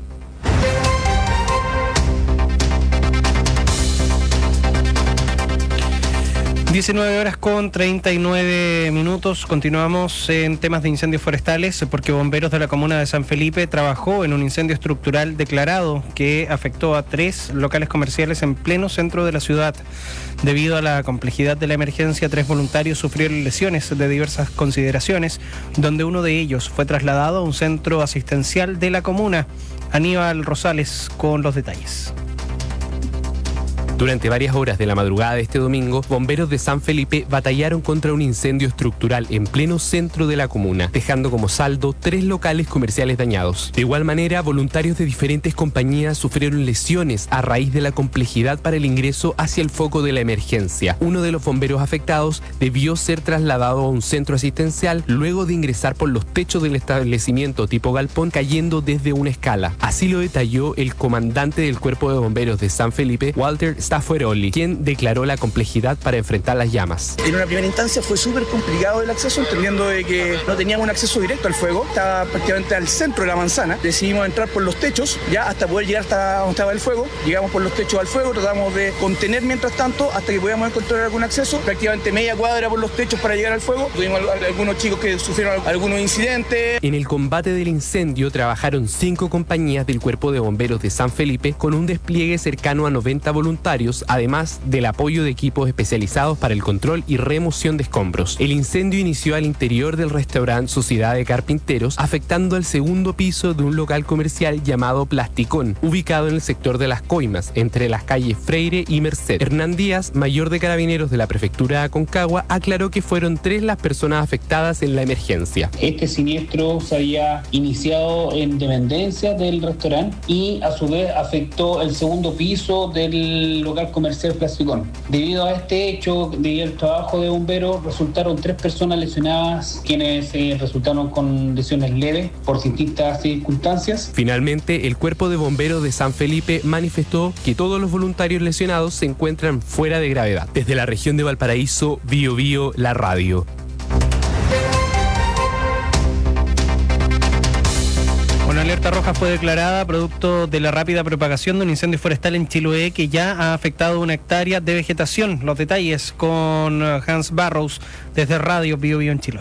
19:39. Continuamos en temas de incendios forestales porque bomberos de la comuna de San Felipe trabajó en un incendio estructural declarado que afectó a 3 locales comerciales en pleno centro de la ciudad. Debido a la complejidad de la emergencia, 3 voluntarios sufrieron lesiones de diversas consideraciones, donde uno de ellos fue trasladado a un centro asistencial de la comuna. Aníbal Rosales con los detalles. Durante varias horas de la madrugada de este domingo, bomberos de San Felipe batallaron contra un incendio estructural en pleno centro de la comuna, dejando como saldo 3 locales comerciales dañados. De igual manera, voluntarios de diferentes compañías sufrieron lesiones a raíz de la complejidad para el ingreso hacia el foco de la emergencia. Uno de los bomberos afectados debió ser trasladado a un centro asistencial luego de ingresar por los techos del establecimiento tipo galpón cayendo desde una escala. Así lo detalló el comandante del Cuerpo de Bomberos de San Felipe, Walter Stafferoli, quien declaró la complejidad para enfrentar las llamas. En una primera instancia fue súper complicado el acceso, entendiendo de que no teníamos un acceso directo al fuego, estaba prácticamente al centro de la manzana. Decidimos entrar por los techos, ya hasta poder llegar hasta donde estaba el fuego. Llegamos por los techos al fuego, tratamos de contener mientras tanto hasta que podíamos encontrar algún acceso, prácticamente media cuadra por los techos para llegar al fuego. Tuvimos algunos chicos que sufrieron algunos incidentes. En el combate del incendio trabajaron 5 compañías del Cuerpo de Bomberos de San Felipe con un despliegue cercano a 90 voluntarios, además del apoyo de equipos especializados para el control y remoción de escombros. El incendio inició al interior del restaurante Sociedad de Carpinteros, afectando el segundo piso de un local comercial llamado Plasticón, ubicado en el sector de Las Coimas, entre las calles Freire y Merced. Hernán Díaz, mayor de Carabineros de la Prefectura de Aconcagua, aclaró que fueron 3 las personas afectadas en la emergencia. Este siniestro se había iniciado en dependencia del restaurante y a su vez afectó el segundo piso del local comercial Plasticón. Debido a este hecho, debido al trabajo de bomberos, resultaron 3 personas lesionadas, quienes resultaron con lesiones leves por distintas circunstancias. Finalmente, el Cuerpo de Bomberos de San Felipe manifestó que todos los voluntarios lesionados se encuentran fuera de gravedad. Desde la región de Valparaíso, Bio Bio, la radio. Una alerta roja fue declarada producto de la rápida propagación de un incendio forestal en Chiloé que ya ha afectado 1 hectárea de vegetación. Los detalles con Hans Barrows desde Radio Bio Bio en Chiloé.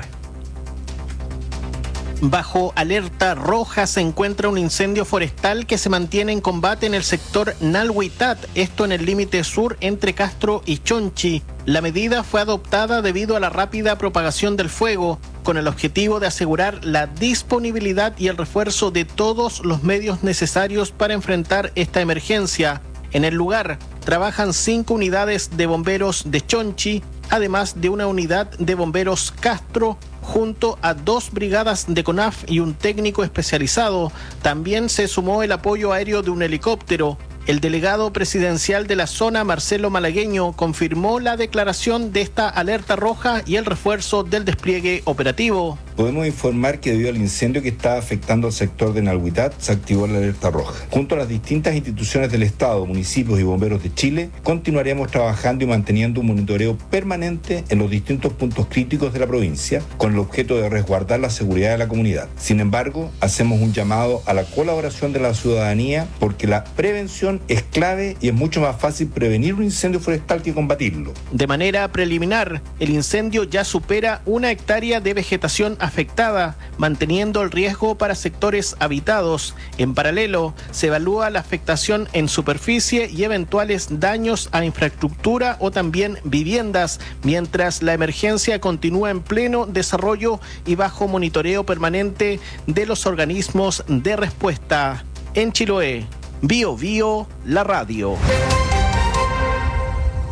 Bajo alerta roja se encuentra un incendio forestal que se mantiene en combate en el sector Nalhuitat, esto en el límite sur entre Castro y Chonchi. La medida fue adoptada debido a la rápida propagación del fuego, con el objetivo de asegurar la disponibilidad y el refuerzo de todos los medios necesarios para enfrentar esta emergencia. En el lugar trabajan 5 unidades de bomberos de Chonchi, además de una unidad de bomberos Castro, junto a 2 brigadas de CONAF y un técnico especializado. También se sumó el apoyo aéreo de un helicóptero. El delegado presidencial de la zona, Marcelo Malagueño, confirmó la declaración de esta alerta roja y el refuerzo del despliegue operativo. Podemos informar que debido al incendio que está afectando al sector de Nalhuitat, se activó la alerta roja. Junto a las distintas instituciones del Estado, municipios y bomberos de Chile, continuaremos trabajando y manteniendo un monitoreo permanente en los distintos puntos críticos de la provincia, con el objeto de resguardar la seguridad de la comunidad. Sin embargo, hacemos un llamado a la colaboración de la ciudadanía porque la prevención es clave y es mucho más fácil prevenir un incendio forestal que combatirlo. De manera preliminar, el incendio ya supera 1 hectárea de vegetación afectada, manteniendo el riesgo para sectores habitados. En paralelo, se evalúa la afectación en superficie y eventuales daños a infraestructura o también viviendas, mientras la emergencia continúa en pleno desarrollo y bajo monitoreo permanente de los organismos de respuesta. En Chiloé, Bio Bio, la radio.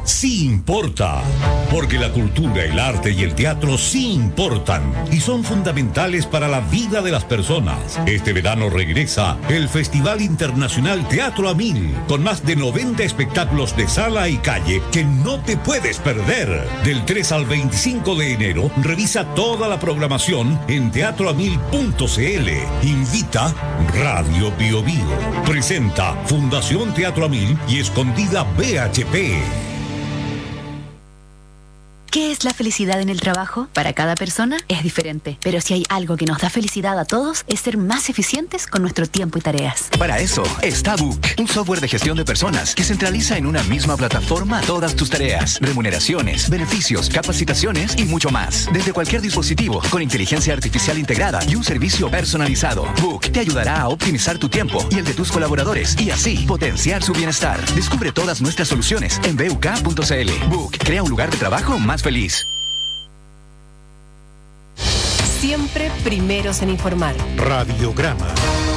sí importa, porque la cultura, el arte y el teatro sí importan y son fundamentales para la vida de las personas. Este verano regresa el Festival Internacional Teatro a Mil, con más de 90 espectáculos de sala y calle que no te puedes perder. Del 3 al 25 de enero, revisa toda la programación en teatroamil.cl. Invita Radio Bio Bio. Presenta Fundación Teatro a Mil y Escondida BHP. ¿Qué es la felicidad en el trabajo? Para cada persona es diferente, pero si hay algo que nos da felicidad a todos es ser más eficientes con nuestro tiempo y tareas. Para eso está Book, un software de gestión de personas que centraliza en una misma plataforma todas tus tareas, remuneraciones, beneficios, capacitaciones y mucho más. Desde cualquier dispositivo, con inteligencia artificial integrada y un servicio personalizado. Book te ayudará a optimizar tu tiempo y el de tus colaboradores y así potenciar su bienestar. Descubre todas nuestras soluciones en buk.cl. Book crea un lugar de trabajo más feliz. Siempre primeros en informar. Radiograma.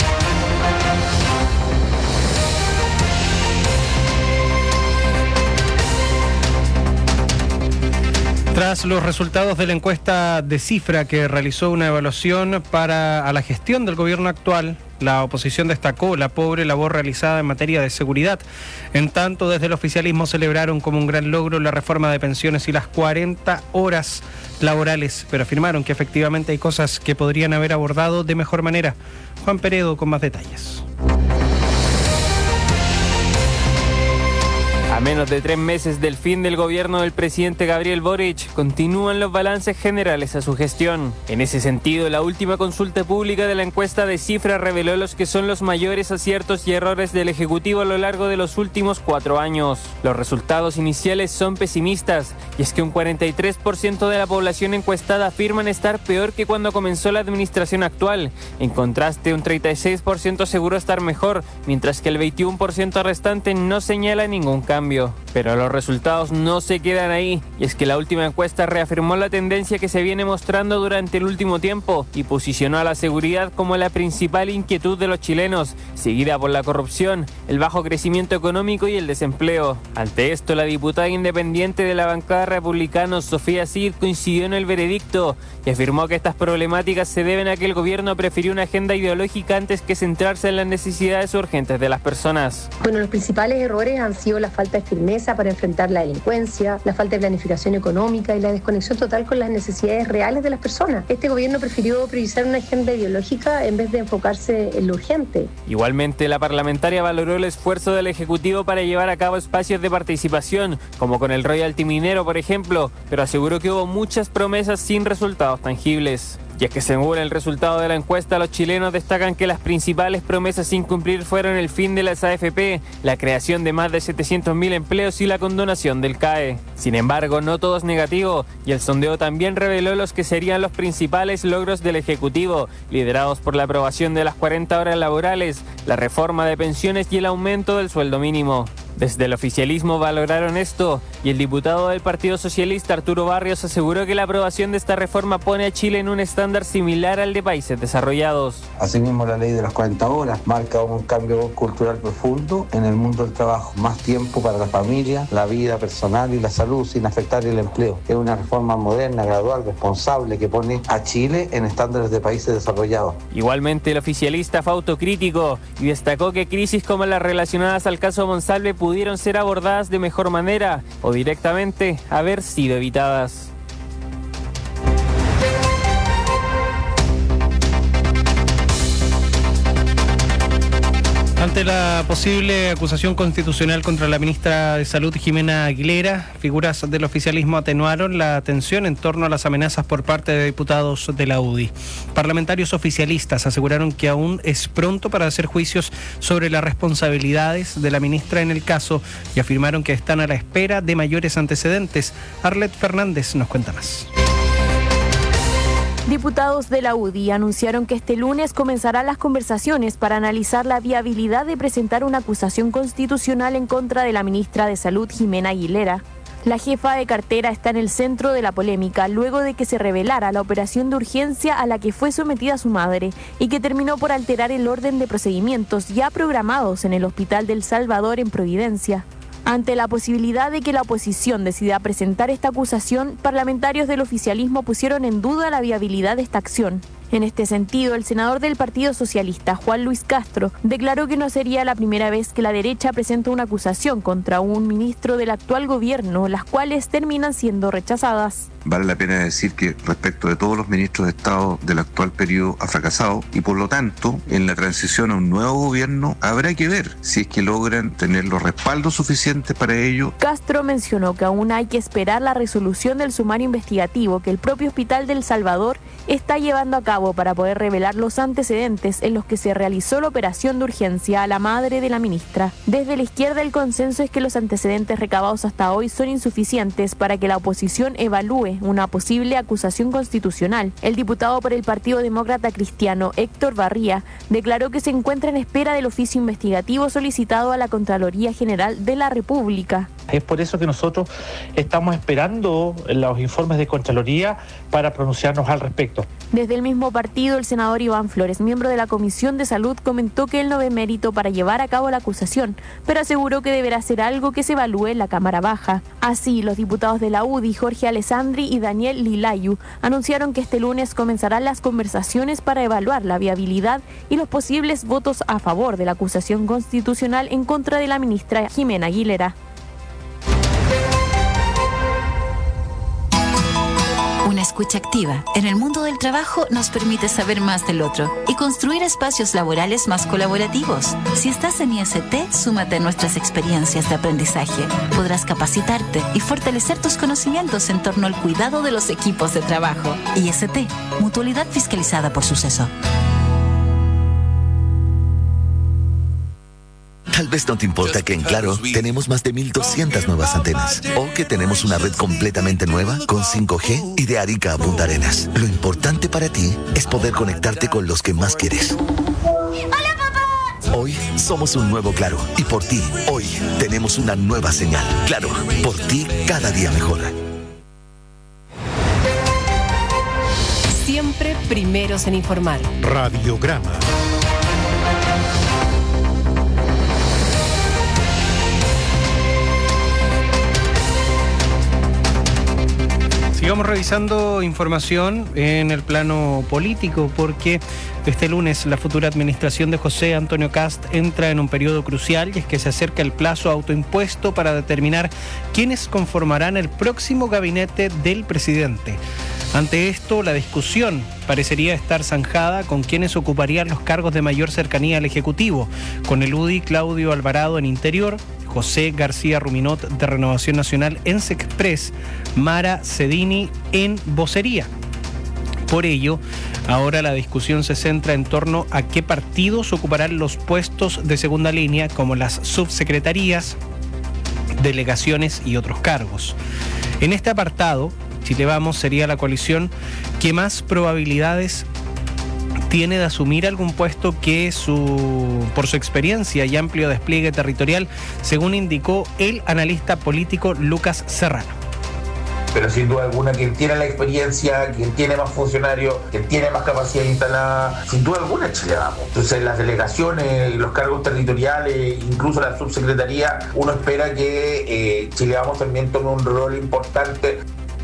Tras los resultados de la encuesta de Cifra, que realizó una evaluación a la gestión del gobierno actual, la oposición destacó la pobre labor realizada en materia de seguridad. En tanto, desde el oficialismo celebraron como un gran logro la reforma de pensiones y las 40 horas laborales, pero afirmaron que efectivamente hay cosas que podrían haber abordado de mejor manera. Juan Peredo con más detalles. A menos de 3 meses del fin del gobierno del presidente Gabriel Boric, continúan los balances generales a su gestión. En ese sentido, la última consulta pública de la encuesta de Cifra reveló los que son los mayores aciertos y errores del Ejecutivo a lo largo de los últimos 4 años. Los resultados iniciales son pesimistas, y es que un 43% de la población encuestada afirman estar peor que cuando comenzó la administración actual. En contraste, un 36% aseguró estar mejor, mientras que el 21% restante no señala ningún cambio. Pero los resultados no se quedan ahí, y es que la última encuesta reafirmó la tendencia que se viene mostrando durante el último tiempo y posicionó a la seguridad como la principal inquietud de los chilenos, seguida por la corrupción, el bajo crecimiento económico y el desempleo. Ante esto, la diputada independiente de la bancada republicana, Sofía Cid, coincidió en el veredicto y afirmó que estas problemáticas se deben a que el gobierno prefirió una agenda ideológica antes que centrarse en las necesidades urgentes de las personas. Bueno, los principales errores han sido la falta de firmeza para enfrentar la delincuencia, la falta de planificación económica y la desconexión total con las necesidades reales de las personas. Este gobierno prefirió priorizar una agenda ideológica en vez de enfocarse en lo urgente. Igualmente, la parlamentaria valoró el esfuerzo del Ejecutivo para llevar a cabo espacios de participación, como con el royalty minero, por ejemplo, pero aseguró que hubo muchas promesas sin resultados tangibles. Y es que según el resultado de la encuesta, los chilenos destacan que las principales promesas sin cumplir fueron el fin de las AFP, la creación de más de 700.000 empleos y la condonación del CAE. Sin embargo, no todo es negativo, y el sondeo también reveló los que serían los principales logros del Ejecutivo, liderados por la aprobación de las 40 horas laborales, la reforma de pensiones y el aumento del sueldo mínimo. Desde el oficialismo valoraron esto, y el diputado del Partido Socialista, Arturo Barrios, aseguró que la aprobación de esta reforma pone a Chile en un estándar similar al de países desarrollados. Asimismo, la ley de las 40 horas marca un cambio cultural profundo en el mundo del trabajo. Más tiempo para la familia, la vida personal y la salud sin afectar el empleo. Es una reforma moderna, gradual, responsable, que pone a Chile en estándares de países desarrollados. Igualmente, el oficialista fue autocrítico y destacó que crisis como las relacionadas al caso Monsalve pudieron ser abordadas de mejor manera o directamente haber sido evitadas. Ante la posible acusación constitucional contra la ministra de Salud, Jimena Aguilera, figuras del oficialismo atenuaron la tensión en torno a las amenazas por parte de diputados de la UDI. Parlamentarios oficialistas aseguraron que aún es pronto para hacer juicios sobre las responsabilidades de la ministra en el caso y afirmaron que están a la espera de mayores antecedentes. Arlet Fernández nos cuenta más. Diputados de la UDI anunciaron que este lunes comenzarán las conversaciones para analizar la viabilidad de presentar una acusación constitucional en contra de la ministra de Salud, Jimena Aguilera. La jefa de cartera está en el centro de la polémica luego de que se revelara la operación de urgencia a la que fue sometida su madre y que terminó por alterar el orden de procedimientos ya programados en el Hospital del Salvador en Providencia. Ante la posibilidad de que la oposición decida presentar esta acusación, parlamentarios del oficialismo pusieron en duda la viabilidad de esta acción. En este sentido, el senador del Partido Socialista, Juan Luis Castro, declaró que no sería la primera vez que la derecha presenta una acusación contra un ministro del actual gobierno, las cuales terminan siendo rechazadas. Vale la pena decir que respecto de todos los ministros de Estado del actual periodo ha fracasado y por lo tanto en la transición a un nuevo gobierno habrá que ver si es que logran tener los respaldos suficientes para ello. Castro mencionó que aún hay que esperar la resolución del sumario investigativo que el propio Hospital del Salvador está llevando a cabo para poder revelar los antecedentes en los que se realizó la operación de urgencia a la madre de la ministra. Desde la izquierda el consenso es que los antecedentes recabados hasta hoy son insuficientes para que la oposición evalúe una posible acusación constitucional. El diputado por el Partido Demócrata Cristiano, Héctor Barría, declaró que se encuentra en espera del oficio investigativo solicitado a la Contraloría General de la República. Es por eso que nosotros estamos esperando los informes de Contraloría para pronunciarnos al respecto. Desde el mismo partido, el senador Iván Flores, miembro de la Comisión de Salud, comentó que él no ve mérito para llevar a cabo la acusación, pero aseguró que deberá ser algo que se evalúe en la Cámara Baja. Así, los diputados de la UDI, Jorge Alessandri y Daniel Lilayu, anunciaron que este lunes comenzarán las conversaciones para evaluar la viabilidad y los posibles votos a favor de la acusación constitucional en contra de la ministra Jimena Aguilera. Una escucha activa en el mundo del trabajo nos permite saber más del otro y construir espacios laborales más colaborativos. Si estás en IST, súmate a nuestras experiencias de aprendizaje. Podrás capacitarte y fortalecer tus conocimientos en torno al cuidado de los equipos de trabajo. IST, Mutualidad Fiscalizada por Suceso. Tal vez no te importa que en Claro tenemos más de 1,200 nuevas antenas o que tenemos una red completamente nueva con 5G y de Arica a Punta Arenas. Lo importante para ti es poder conectarte con los que más quieres. ¡Hola, papá! Hoy somos un nuevo Claro y por ti, hoy tenemos una nueva señal. Claro, por ti cada día mejor. Siempre primeros en informar. Radiograma. Sigamos revisando información en el plano político porque este lunes la futura administración de José Antonio Kast entra en un periodo crucial y es que se acerca el plazo autoimpuesto para determinar quiénes conformarán el próximo gabinete del presidente. Ante esto, la discusión parecería estar zanjada con quienes ocuparían los cargos de mayor cercanía al Ejecutivo, con el UDI Claudio Alvarado en Interior, José García Ruminot de Renovación Nacional en Sexpress, Mara Cedini en Vocería. Por ello, ahora la discusión se centra en torno a qué partidos ocuparán los puestos de segunda línea, como las subsecretarías, delegaciones y otros cargos. En este apartado, Chile Vamos sería la coalición que más probabilidades tiene de asumir algún puesto que por su experiencia y amplio despliegue territorial, según indicó el analista político Lucas Serrano. Pero sin duda alguna, quien tiene la experiencia, quien tiene más funcionarios, quien tiene más capacidad instalada, sin duda alguna Chile Vamos. Entonces las delegaciones, los cargos territoriales, incluso la subsecretaría, uno espera que Chile Vamos también tome un rol importante.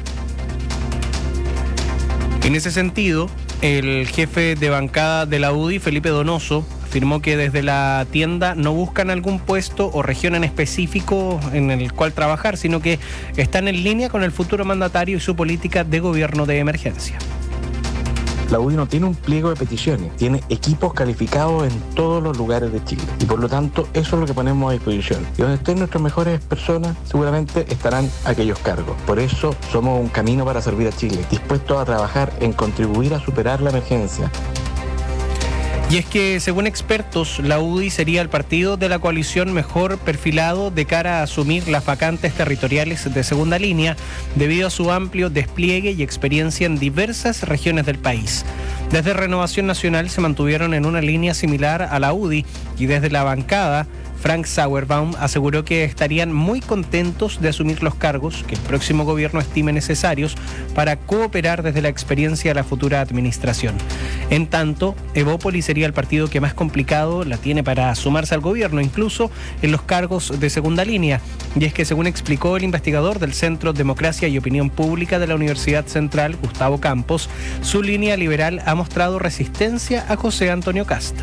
En ese sentido, el jefe de bancada de la UDI, Felipe Donoso, afirmó que desde la tienda no buscan algún puesto o región en específico en el cual trabajar, sino que están en línea con el futuro mandatario y su política de gobierno de emergencia. La UDI no tiene un pliego de peticiones, tiene equipos calificados en todos los lugares de Chile y por lo tanto eso es lo que ponemos a disposición. Y donde estén nuestras mejores personas seguramente estarán aquellos cargos. Por eso somos un camino para servir a Chile, dispuestos a trabajar en contribuir a superar la emergencia. Y es que, según expertos, la UDI sería el partido de la coalición mejor perfilado de cara a asumir las vacantes territoriales de segunda línea debido a su amplio despliegue y experiencia en diversas regiones del país. Desde Renovación Nacional se mantuvieron en una línea similar a la UDI y desde la bancada Frank Sauerbaum, aseguró que estarían muy contentos de asumir los cargos que el próximo gobierno estime necesarios para cooperar desde la experiencia de la futura administración. En tanto, Evópoli sería el partido que más complicado la tiene para sumarse al gobierno, incluso en los cargos de segunda línea. Y es que, según explicó el investigador del Centro Democracia y Opinión Pública de la Universidad Central, Gustavo Campos, su línea liberal ha mostrado resistencia a José Antonio Kast.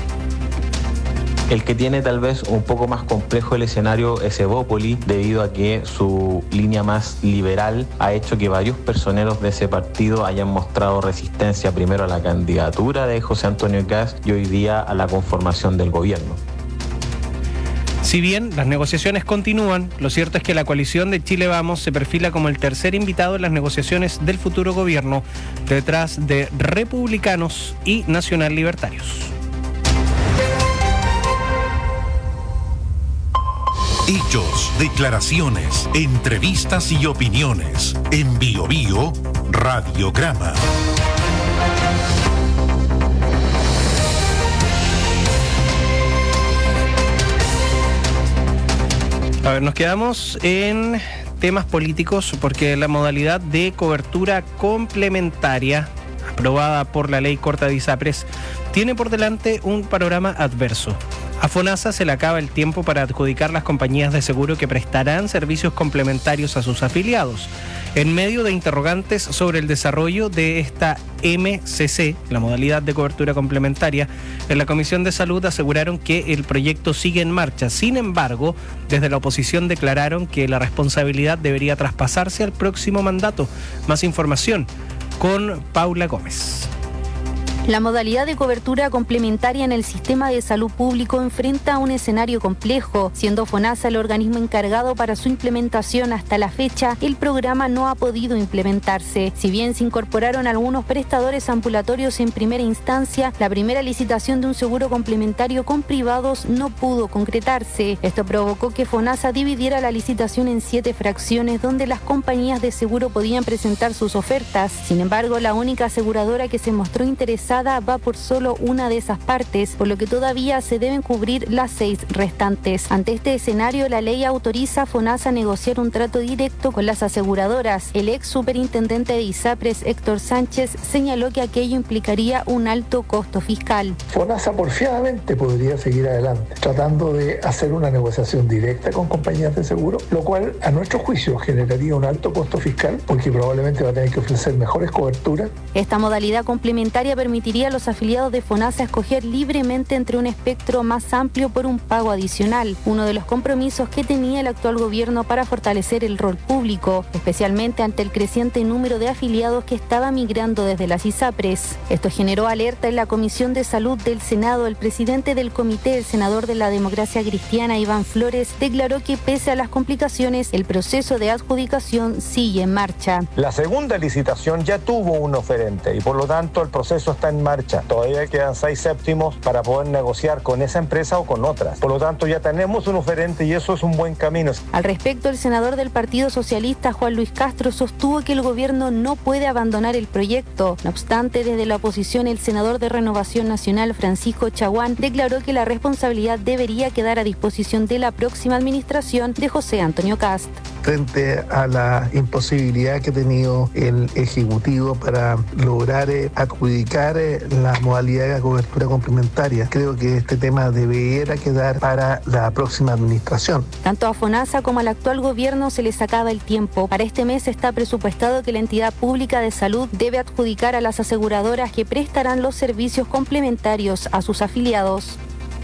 El que tiene tal vez un poco más complejo el escenario es Evópoli, debido a que su línea más liberal ha hecho que varios personeros de ese partido hayan mostrado resistencia primero a la candidatura de José Antonio Kast y hoy día a la conformación del gobierno. Si bien las negociaciones continúan, lo cierto es que la coalición de Chile Vamos se perfila como el tercer invitado en las negociaciones del futuro gobierno, detrás de Republicanos y Nacional Libertarios. Hechos, declaraciones, entrevistas y opiniones. En Bio Bio, Radiograma. A ver, nos quedamos en temas políticos porque la modalidad de cobertura complementaria aprobada por la ley corta de ISAPRES tiene por delante un panorama adverso. A FONASA se le acaba el tiempo para adjudicar las compañías de seguro que prestarán servicios complementarios a sus afiliados. En medio de interrogantes sobre el desarrollo de esta MCC, la modalidad de cobertura complementaria, en la Comisión de Salud aseguraron que el proyecto sigue en marcha. Sin embargo, desde la oposición declararon que la responsabilidad debería traspasarse al próximo mandato. Más información con Paula Gómez. La modalidad de cobertura complementaria en el sistema de salud público enfrenta un escenario complejo. Siendo FONASA el organismo encargado para su implementación, hasta la fecha, el programa no ha podido implementarse. Si bien se incorporaron algunos prestadores ambulatorios en primera instancia, la primera licitación de un seguro complementario con privados no pudo concretarse. Esto provocó que FONASA dividiera la licitación en 7 fracciones donde las compañías de seguro podían presentar sus ofertas. Sin embargo, la única aseguradora que se mostró interesada va por solo una de esas partes, por lo que todavía se deben cubrir las 6 restantes. Ante este escenario, la ley autoriza a FONASA a negociar un trato directo con las aseguradoras. El ex superintendente de ISAPRES, Héctor Sánchez, señaló que aquello implicaría un alto costo fiscal. FONASA porfiadamente podría seguir adelante, tratando de hacer una negociación directa con compañías de seguro, lo cual a nuestro juicio generaría un alto costo fiscal porque probablemente va a tener que ofrecer mejores coberturas. Esta modalidad complementaria permitiría a los afiliados de FONASA escoger libremente entre un espectro más amplio por un pago adicional, uno de los compromisos que tenía el actual gobierno para fortalecer el rol público, especialmente ante el creciente número de afiliados que estaba migrando desde las ISAPRES. Esto generó alerta en la Comisión de Salud del Senado. El presidente del comité, el senador de la Democracia Cristiana, Iván Flores, declaró que pese a las complicaciones, el proceso de adjudicación sigue en marcha. La segunda licitación ya tuvo un oferente y por lo tanto el proceso está en marcha. Todavía quedan 6 séptimos para poder negociar con esa empresa o con otras. Por lo tanto, ya tenemos un oferente y eso es un buen camino. Al respecto, el senador del Partido Socialista, Juan Luis Castro, sostuvo que el gobierno no puede abandonar el proyecto. No obstante, desde la oposición, el senador de Renovación Nacional, Francisco Chaguán, declaró que la responsabilidad debería quedar a disposición de la próxima administración de José Antonio Kast. Frente a la imposibilidad que ha tenido el Ejecutivo para lograr adjudicar la modalidad de cobertura complementaria, creo que este tema debería quedar para la próxima administración. Tanto a FONASA como al actual gobierno se les acaba el tiempo. Para este mes está presupuestado que la entidad pública de salud debe adjudicar a las aseguradoras que prestarán los servicios complementarios a sus afiliados.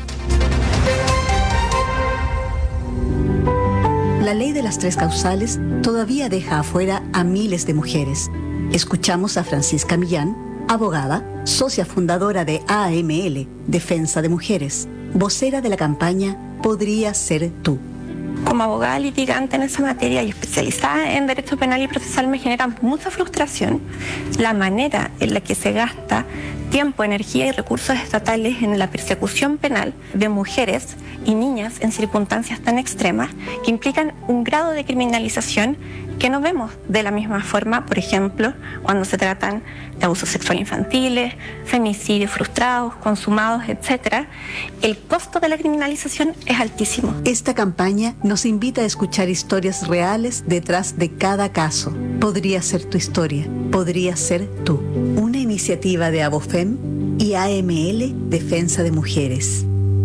La ley de las 3 causales todavía deja afuera a miles de mujeres. Escuchamos a Francisca Millán, abogada, socia fundadora de AML, Defensa de Mujeres, vocera de la campaña Podría Ser Tú. Como abogada litigante en esa materia y especializada en derecho penal y procesal, me genera mucha frustración la manera en la que se gasta tiempo, energía y recursos estatales en la persecución penal de mujeres y niñas en circunstancias tan extremas que implican un grado de criminalización que no vemos de la misma forma, por ejemplo, cuando se tratan de abusos sexuales infantiles, femicidios frustrados, consumados, etc. El costo de la criminalización es altísimo. Esta campaña nos invita a escuchar historias reales detrás de cada caso. Podría ser tu historia, podría ser tú. Una iniciativa de Abofem y AML Defensa de Mujeres.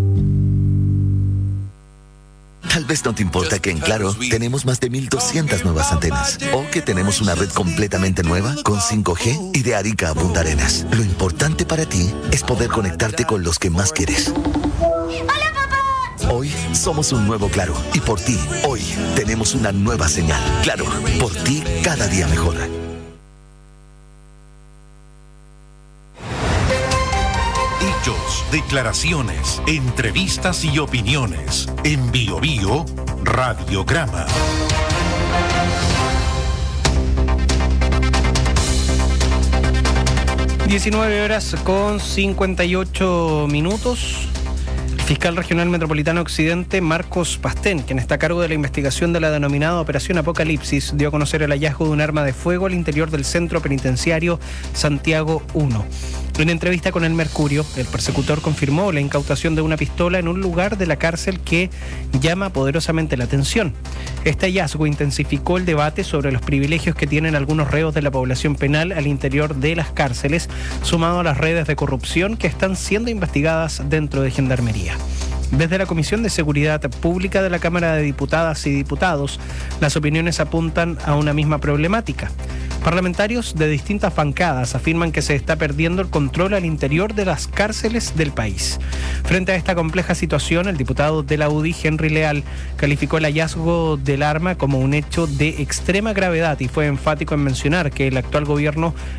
Tal vez no te importa que en Claro tenemos más de 1.200 nuevas antenas o que tenemos una red completamente nueva con 5G y de Arica a Punta Arenas. Lo importante para ti es poder conectarte con los que más quieres. ¡Hola, papá! Hoy somos un nuevo Claro y por ti, hoy tenemos una nueva señal. Claro, por ti cada día mejor. Hechos, declaraciones, entrevistas y opiniones. En Bio Bio, Radiograma. (19:58). El fiscal regional metropolitano Occidente, Marcos Pastén, quien está a cargo de la investigación de la denominada Operación Apocalipsis, dio a conocer el hallazgo de un arma de fuego al interior del centro penitenciario Santiago 1. En entrevista con El Mercurio, el persecutor confirmó la incautación de una pistola en un lugar de la cárcel que llama poderosamente la atención. Este hallazgo intensificó el debate sobre los privilegios que tienen algunos reos de la población penal al interior de las cárceles, sumado a las redes de corrupción que están siendo investigadas dentro de Gendarmería. Desde la Comisión de Seguridad Pública de la Cámara de Diputadas y Diputados, las opiniones apuntan a una misma problemática. Parlamentarios de distintas bancadas afirman que se está perdiendo el control al interior de las cárceles del país. Frente a esta compleja situación, el diputado de la UDI, Henry Leal, calificó el hallazgo del arma como un hecho de extrema gravedad y fue enfático en mencionar que el actual gobierno